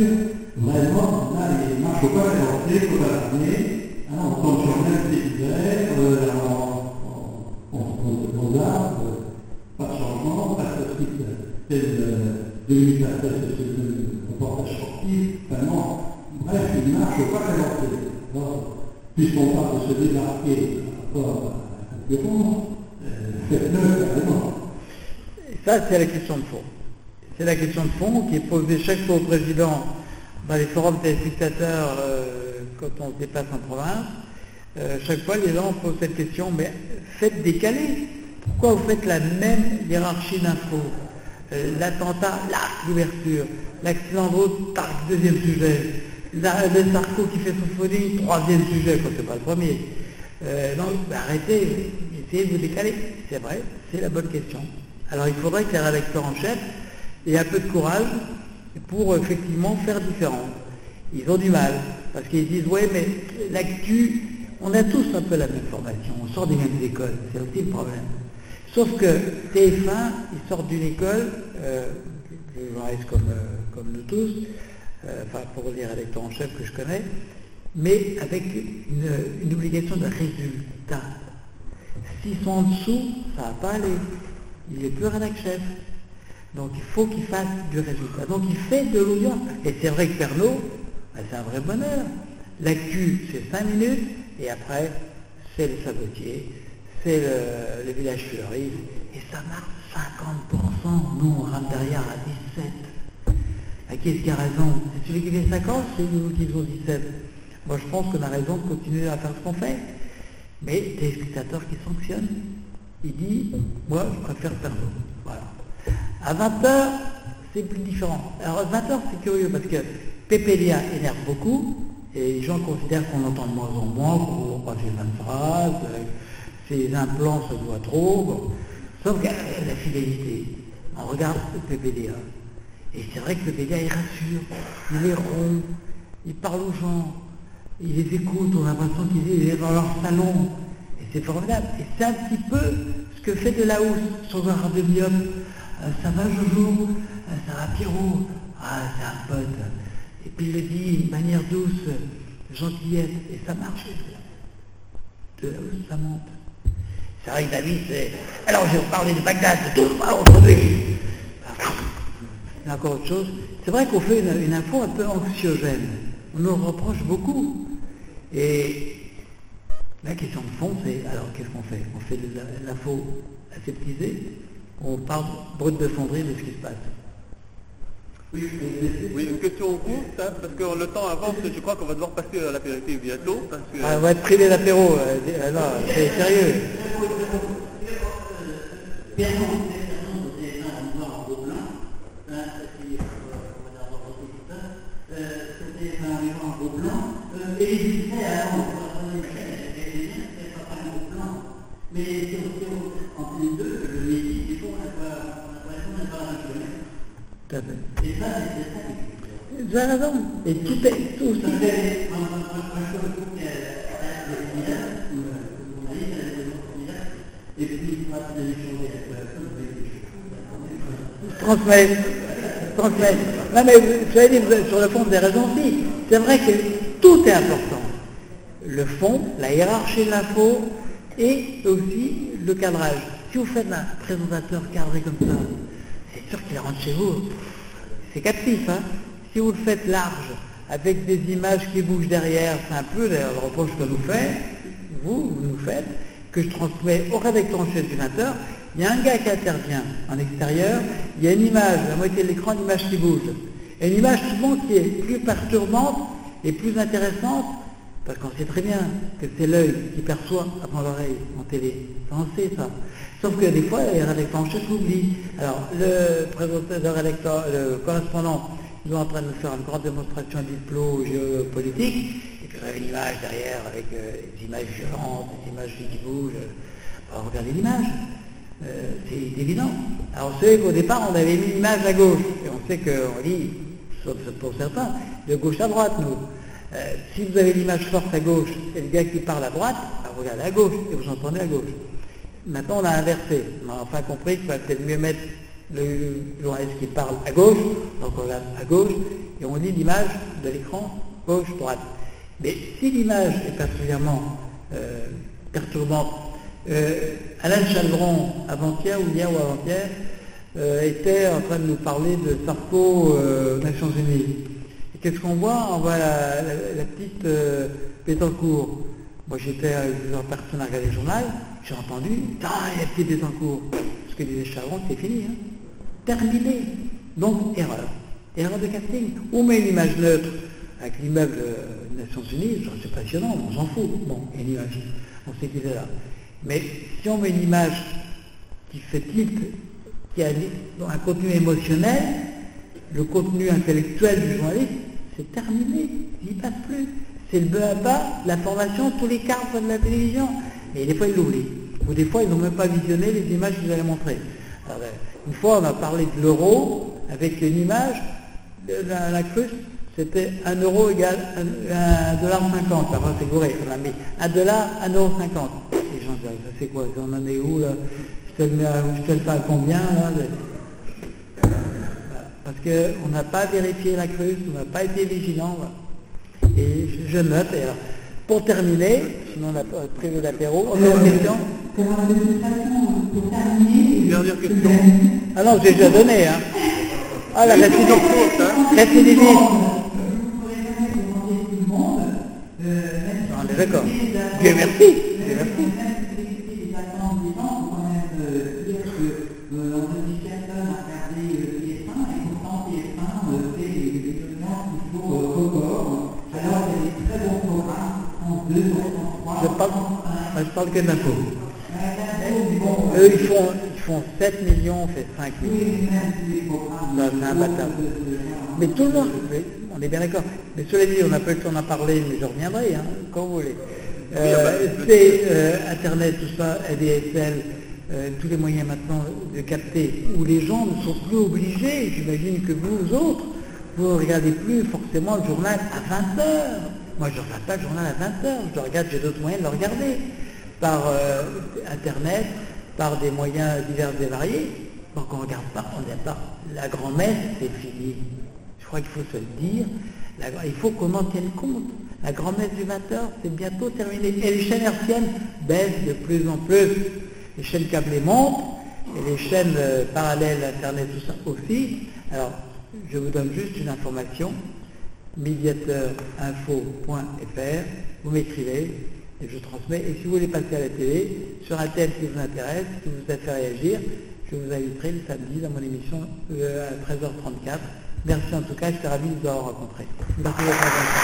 faut pas rentrer, il faut pas ramener, on tombe sur le même séminaire, on a pas de changement, pas de suite, tel 2027, c'est le reportage sportif, vraiment, bref, il marche, il ne faut pas rentrer. Puisqu'on parle de se démarquer par rapport à la concurrence, faites-le carrément. Ça, c'est la question de fond. C'est la question de fond qui est posée chaque fois au président dans les forums téléspectateurs quand on se déplace en province. Chaque fois, les gens posent cette question, mais faites décaler. Pourquoi vous faites la même hiérarchie d'infos? L'attentat, l'ouverture. L'accident de route, deuxième sujet. Le Sarko qui fait son phonie, troisième sujet, quand c'est pas le premier. Donc, arrêtez, essayez de vous décaler. C'est vrai, c'est la bonne question. Alors, il faudrait que les rédacteurs en chef aient un peu de courage pour effectivement faire différent. Ils ont du mal, parce qu'ils disent, ouais, mais l'actu, on a tous un peu la même formation, on sort des mêmes écoles, c'est aussi le problème. Sauf que TF1, ils sortent d'une école, les journalistes comme nous tous, enfin pour les rédacteurs en chef que je connais, mais avec une obligation de résultat. S'ils sont en dessous, ça ne va pas aller. Il n'est plus rédacteur chef. Donc il faut qu'il fasse du résultat. Donc il fait de l'audience. Et c'est vrai que Pernod, c'est un vrai bonheur. L'actu, c'est 5 minutes, et après, c'est le sabotier, c'est le village fleuriste, et ça marche 50%. Nous, on rentre derrière à 17%. À qui est-ce qui a raison? C'est celui qui fait 50, c'est nous qui faisons 17. Moi, je pense qu'on a raison de continuer à faire ce qu'on fait. Mais des spectateurs qui sanctionnent, il dit, moi, je préfère Pernod. Voilà. À 20h, c'est plus différent. Alors, à 20h, c'est curieux, parce que Pépélia énerve beaucoup, et les gens considèrent qu'on entend de moins en moins, qu'on ne pas fait 20 phrases, ses implants se voient trop. Bon. Sauf qu'il y a la fidélité. On regarde le PPDA. Et c'est vrai que le PPDA, il rassure, il est rond, il parle aux gens, il les écoute, on a l'impression qu'il est dans leur salon. Et c'est formidable. Et c'est un petit peu ce que fait Delahousse sur un radionium. Ça va Jojo, ça va Pierrot, c'est un pote. Et puis il le dit d'une manière douce, gentillesse, et ça marche. Delahousse, ça monte. C'est vrai que David, c'est... Alors je vais vous parler de Bagdad, de tout, aujourd'hui. Il y a encore autre chose. C'est vrai qu'on fait une info un peu anxiogène. On nous reproche beaucoup. Et la question de fond, c'est, alors qu'est-ce qu'on fait? On fait de l'info aseptisée, on parle brut de fonderie de ce qui se passe. Oui, une question courte, hein, parce que le temps avance, je crois qu'on va devoir passer à l'apéritif bientôt. Parce que... on va être privé d'apéro, non, c'est sérieux. Mais c'est aussi entre les deux, le métier, il faut qu'on n'a pas Tout à fait. et ça, c'est ça. Vous avez raison. Et tout est tout Ça aussi. fait et puis il faut échanger avec Transmettre. Non mais vous avez dit, sur le fond, vous avez raison aussi. C'est vrai que tout est important. Le fond, la hiérarchie de l'info et aussi le cadrage. Si vous faites un présentateur cadré comme ça, c'est sûr qu'il rentre chez vous. C'est captif, hein. Si vous le faites large, avec des images qui bougent derrière, c'est un peu le reproche que nous fait, vous nous faites, que je transmets au rédacteur en chef du 20h, il y a un gars qui intervient en extérieur, il y a une image, la moitié de l'écran, une image qui bouge. Et une image souvent qui est plus perturbante et plus intéressante, parce qu'on sait très bien que c'est l'œil qui perçoit avant l'oreille en télé. Ça, on sait ça. Sauf que des fois, les rédacteurs en chef l'oublient. Alors, le correspondant, ils sont en train de faire une grande démonstration diplo géopolitique, et puis vous avez une image derrière avec des images violentes, des images qui bougent. On va regarder l'image. C'est évident. Alors, vous savez qu'au départ, on avait mis l'image à gauche, et on sait qu'on lit, sauf pour certains, de gauche à droite, nous. Si vous avez l'image forte à gauche et le gars qui parle à droite, vous regardez à gauche et vous entendez à gauche. Maintenant, on a inversé. On a enfin compris qu'il fallait peut-être mieux mettre le journaliste qui parle à gauche, donc on regarde à gauche, et on lit l'image de l'écran gauche, droite. Mais si l'image est particulièrement perturbante, Alain Chalgron, avant-hier ou hier ou avant-hier, était en train de nous parler de Sarko aux Nations Unies. Et qu'est-ce qu'on voit? On voit la petite Bettencourt. Moi j'étais avec plusieurs personnes à regarder le journal, j'ai entendu, il y a la petite Bettencourt. Ce que disait Chalgron, c'est fini, hein. Terminé. Donc erreur. Erreur de casting. On met une image neutre avec l'immeuble des Nations Unies, c'est passionnant, on s'en fout. Bon, il y a une image, on sait qu'il est là. Mais si on met une image qui fait tilt, qui a un contenu émotionnel, le contenu intellectuel du journaliste, c'est terminé, il n'y passe plus. C'est le bas à bas, l'information, tous les quarts de la télévision. Mais des fois, ils l'oublient. Ou des fois, ils n'ont même pas visionné les images que vous allez montrer. Alors, une fois, on a parlé de l'euro avec une image, la cruche, c'était 1 euro égale 1,50 $. Après, c'est gouré, on a mis 1 $, 1,50 €. Les gens disent, ça c'est quoi? On en est où là? Je te le fais à combien là? Parce qu'on n'a pas vérifié la cruche, on n'a pas été vigilant. Voilà. Et je note. Et alors, pour terminer, sinon on a prévu l'apéro, on a une question. Dernière question. Ah non, j'ai déjà donné. Hein. Ah la récidiviste. On est d'accord. Dieu merci. Dieu merci. Je parle que d'infos. Eux, ils font 7 millions, on fait 5 millions. C'est imbattable. Mais tout le monde, on est bien d'accord. Mais cela dit, on n'a pas eu le temps d'en parler, mais je reviendrai, hein, quand vous voulez. C'est Internet, tout ça, ADSL, tous les moyens maintenant de capter, où les gens ne sont plus obligés, j'imagine que vous autres, vous ne regardez plus forcément le journal à 20h. Moi, je ne regarde pas le journal à 20h, je le regarde, j'ai d'autres moyens de le regarder. Par Internet, par des moyens divers et variés. Donc on ne regarde pas, on n'est pas. La grand-messe, c'est fini. Je crois qu'il faut se le dire. Il faut qu'on en tienne compte. La grand-messe du 20h, c'est bientôt terminé. Et les chaînes hertziennes baissent de plus en plus. Les chaînes câblées montent, et les chaînes parallèles, Internet, tout ça aussi. Alors, je vous donne juste une information. Mediateurinfo.fr, vous m'écrivez, et je transmets. Et si vous voulez passer à la télé, sur un thème qui vous intéresse, qui vous a fait réagir, je vous inviterai le samedi dans mon émission à 13h34. Merci en tout cas, j'étais ravi de vous avoir rencontré. Merci de votre attention.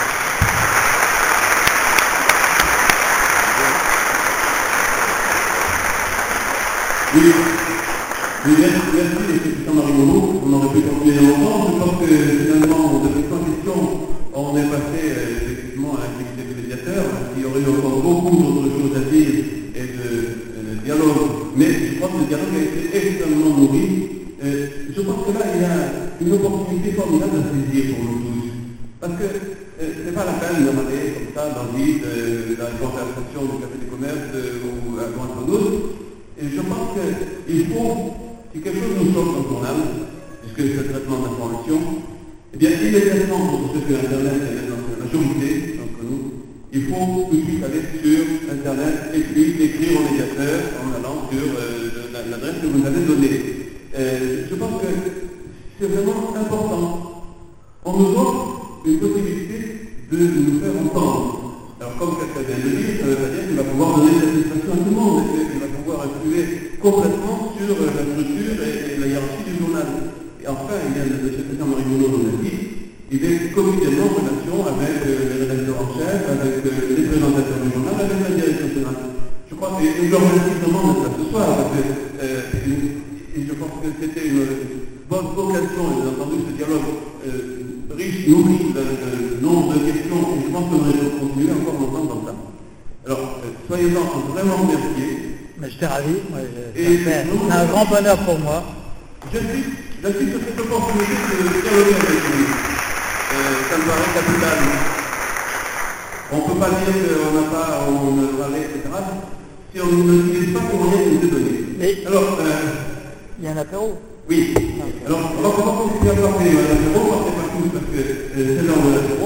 Oui, merci, c'est Marie Monod. On aurait pu continuer longtemps. Je pense que finalement, de question en question, on est passé effectivement à un cycle de médiateur. Il y aurait eu encore beaucoup d'autres choses à dire et de dialogue. Mais je crois que le dialogue a été extrêmement nourri. Je pense que là, il y a une opportunité formidable à saisir pour nous tous. Parce que c'est pas la peine d'aller comme ça dans le vide, dans les conversations du Café des Commerces ou à Grande-Renaud. Et je pense qu'il faut, si quelque chose nous choque dans le journal, puisque c'est le traitement d'information, eh bien immédiatement pour ce que Internet est dans la majorité d'entre nous, il faut tout de suite aller sur Internet et puis écrire au médiateur en allant sur l'adresse que vous avez donnée. Je pense que c'est vraiment important. On nous offre une possibilité de nous faire entendre. Alors comme quelqu'un vient de le dire, ça ne veut pas dire qu'il va pouvoir donner cette satisfaction à tout le monde, il va pouvoir influer complètement sur la structure et la hiérarchie du journal. Et enfin, il y a le secrétaire Marie Monod, on l'a dit, il est quotidiennement en relation avec les rédacteurs en chef, avec les présentateurs du journal, avec la direction générale. Je crois que, et je leur remercie vraiment d'être là ce soir, parce que et je pense que c'était une bonne vocation, et j'ai entendu ce dialogue riche, nourri de nombre de questions, et je pense qu'on va continuer encore longtemps dans ça. Alors, soyez-en vraiment remerciés. Mais j'étais ravi, c'est un grand bonheur pour moi. J'insiste sur cette opportunité de dialoguer avec vous. Ça me paraît capital. On ne peut pas dire qu'on ne parlait, etc. Si on n'utilise pas pour rien nous est donné. Alors, il y a un apéro. Oui. Alors, on va continuer à parler de l'apéro, partez pas tous parce que c'est l'heure de l'apéro.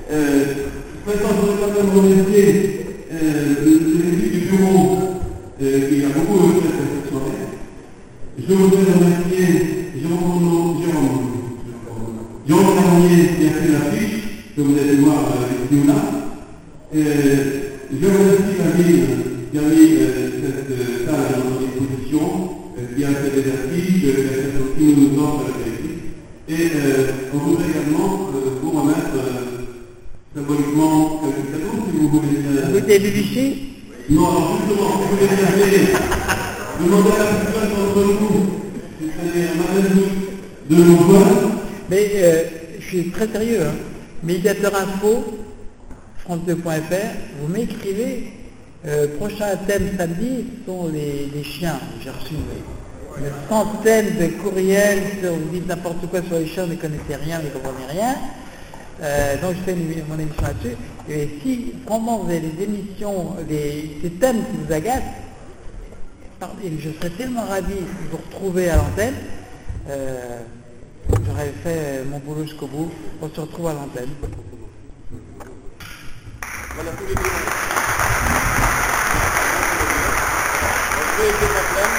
Maintenant, je voudrais quand même remercier l'équipe du bureau qui a beaucoup œuvré cette soirée. Je voudrais remercier Jérôme Garnier qui a fait l'affiche, que vous allez voir ici ou là. Je remercie la ville qui a mis cette salle à notre disposition, qui a fait des affiches, qui nous offre la politique. Et on voudrait également vous remettre symboliquement quelques cadeaux, si vous voulez bien. Vous êtes ici? Non, alors justement, si vous voulez bien demander à la personne d'entre vous, c'est-à-dire Madame de nos voix. Mais je suis très sérieux, hein. Médiateur Info, France2.fr, vous m'écrivez, prochain thème samedi sont les chiens. J'ai reçu une centaine de courriels, vous dites n'importe quoi sur les chiens, vous ne connaissez rien, vous ne comprenez rien. Donc je fais mon émission là-dessus. Et si vraiment vous avez des émissions, ces thèmes qui vous agacent, je serais tellement ravi de vous retrouver à l'antenne. J'aurais fait mon boulot jusqu'au bout. On se retrouve à l'antenne. Voilà tous les deux. On peut aider la plaine.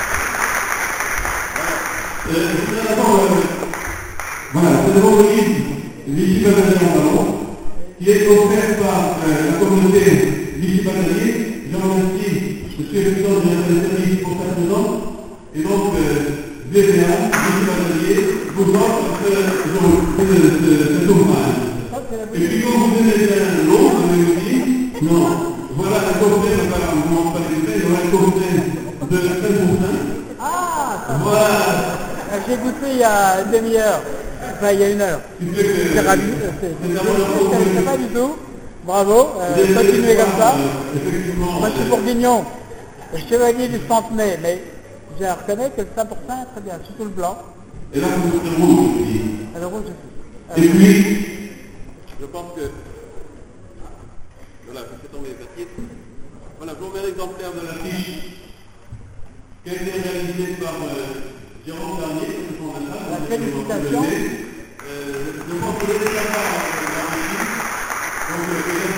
Voilà, c'est d'abord le livre Vichy Bataillon Ballon, qui est offert par la communauté Vichy Bataillon. Je remercie M. le président de la service pour sa présence. Et donc, VVA, Vichy Bataillon, vous offre cet ouvrage. Et puis, quand vous aimez bien l'autre, vous aussi, non, voilà un coffret, on ne vous montre pas les détails, voilà un coffret de Saint-Boursin. Ah, voilà. J'ai goûté il y a une demi-heure, enfin il y a une heure. C'est ravi, c'est pas du tout. Bravo, continuez comme ça. Moi je suis bourguignon, chevalier du centenaire, mais je reconnais que le 5% est très bien, surtout le blanc. Et là, vous êtes le rouge aussi. Le rouge aussi. Et puis, Je pense que... Voilà, je fais tomber les papiers. Voilà, je vous remets l'exemplaire de l'affiche qui a été réalisée par Jérôme Garnier, le fondateur. La félicitation. Je pense que les capables donc,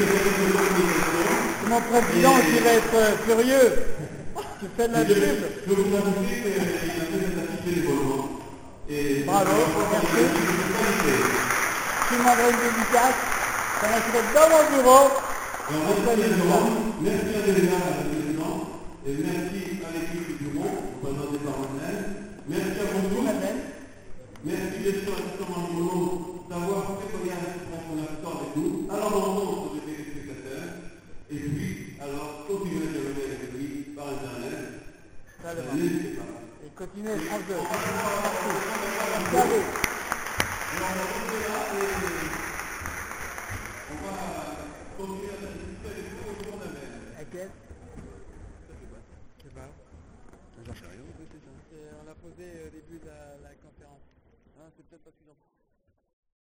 mon président qui va être furieux. Tu fais de la pub. je vous avoue qu'il a fait cette affiche bénévolement. Bravo, merci. Tu demanderas une dédicace. Ça va se mettre dans mon bureau. Alors, merci à Déléga, le président, et merci à l'équipe du bureau, représentée par Manel. Merci à vous tous. Merci bien sûr à Thomas Molo d'avoir fait connaître la histoire avec nous. Alors, on rencontre les téléspectateurs. Et puis, alors, continuez à dialoguer avec lui par Internet. N'hésitez pas. Et continuez, France 2. Merci. Salut. On va continuer à participer à des propositions d'Amel. À quel? Je sais pas. J'en sais rien, On l'a posé au début de la conférence. c'est peut-être pas suffisant.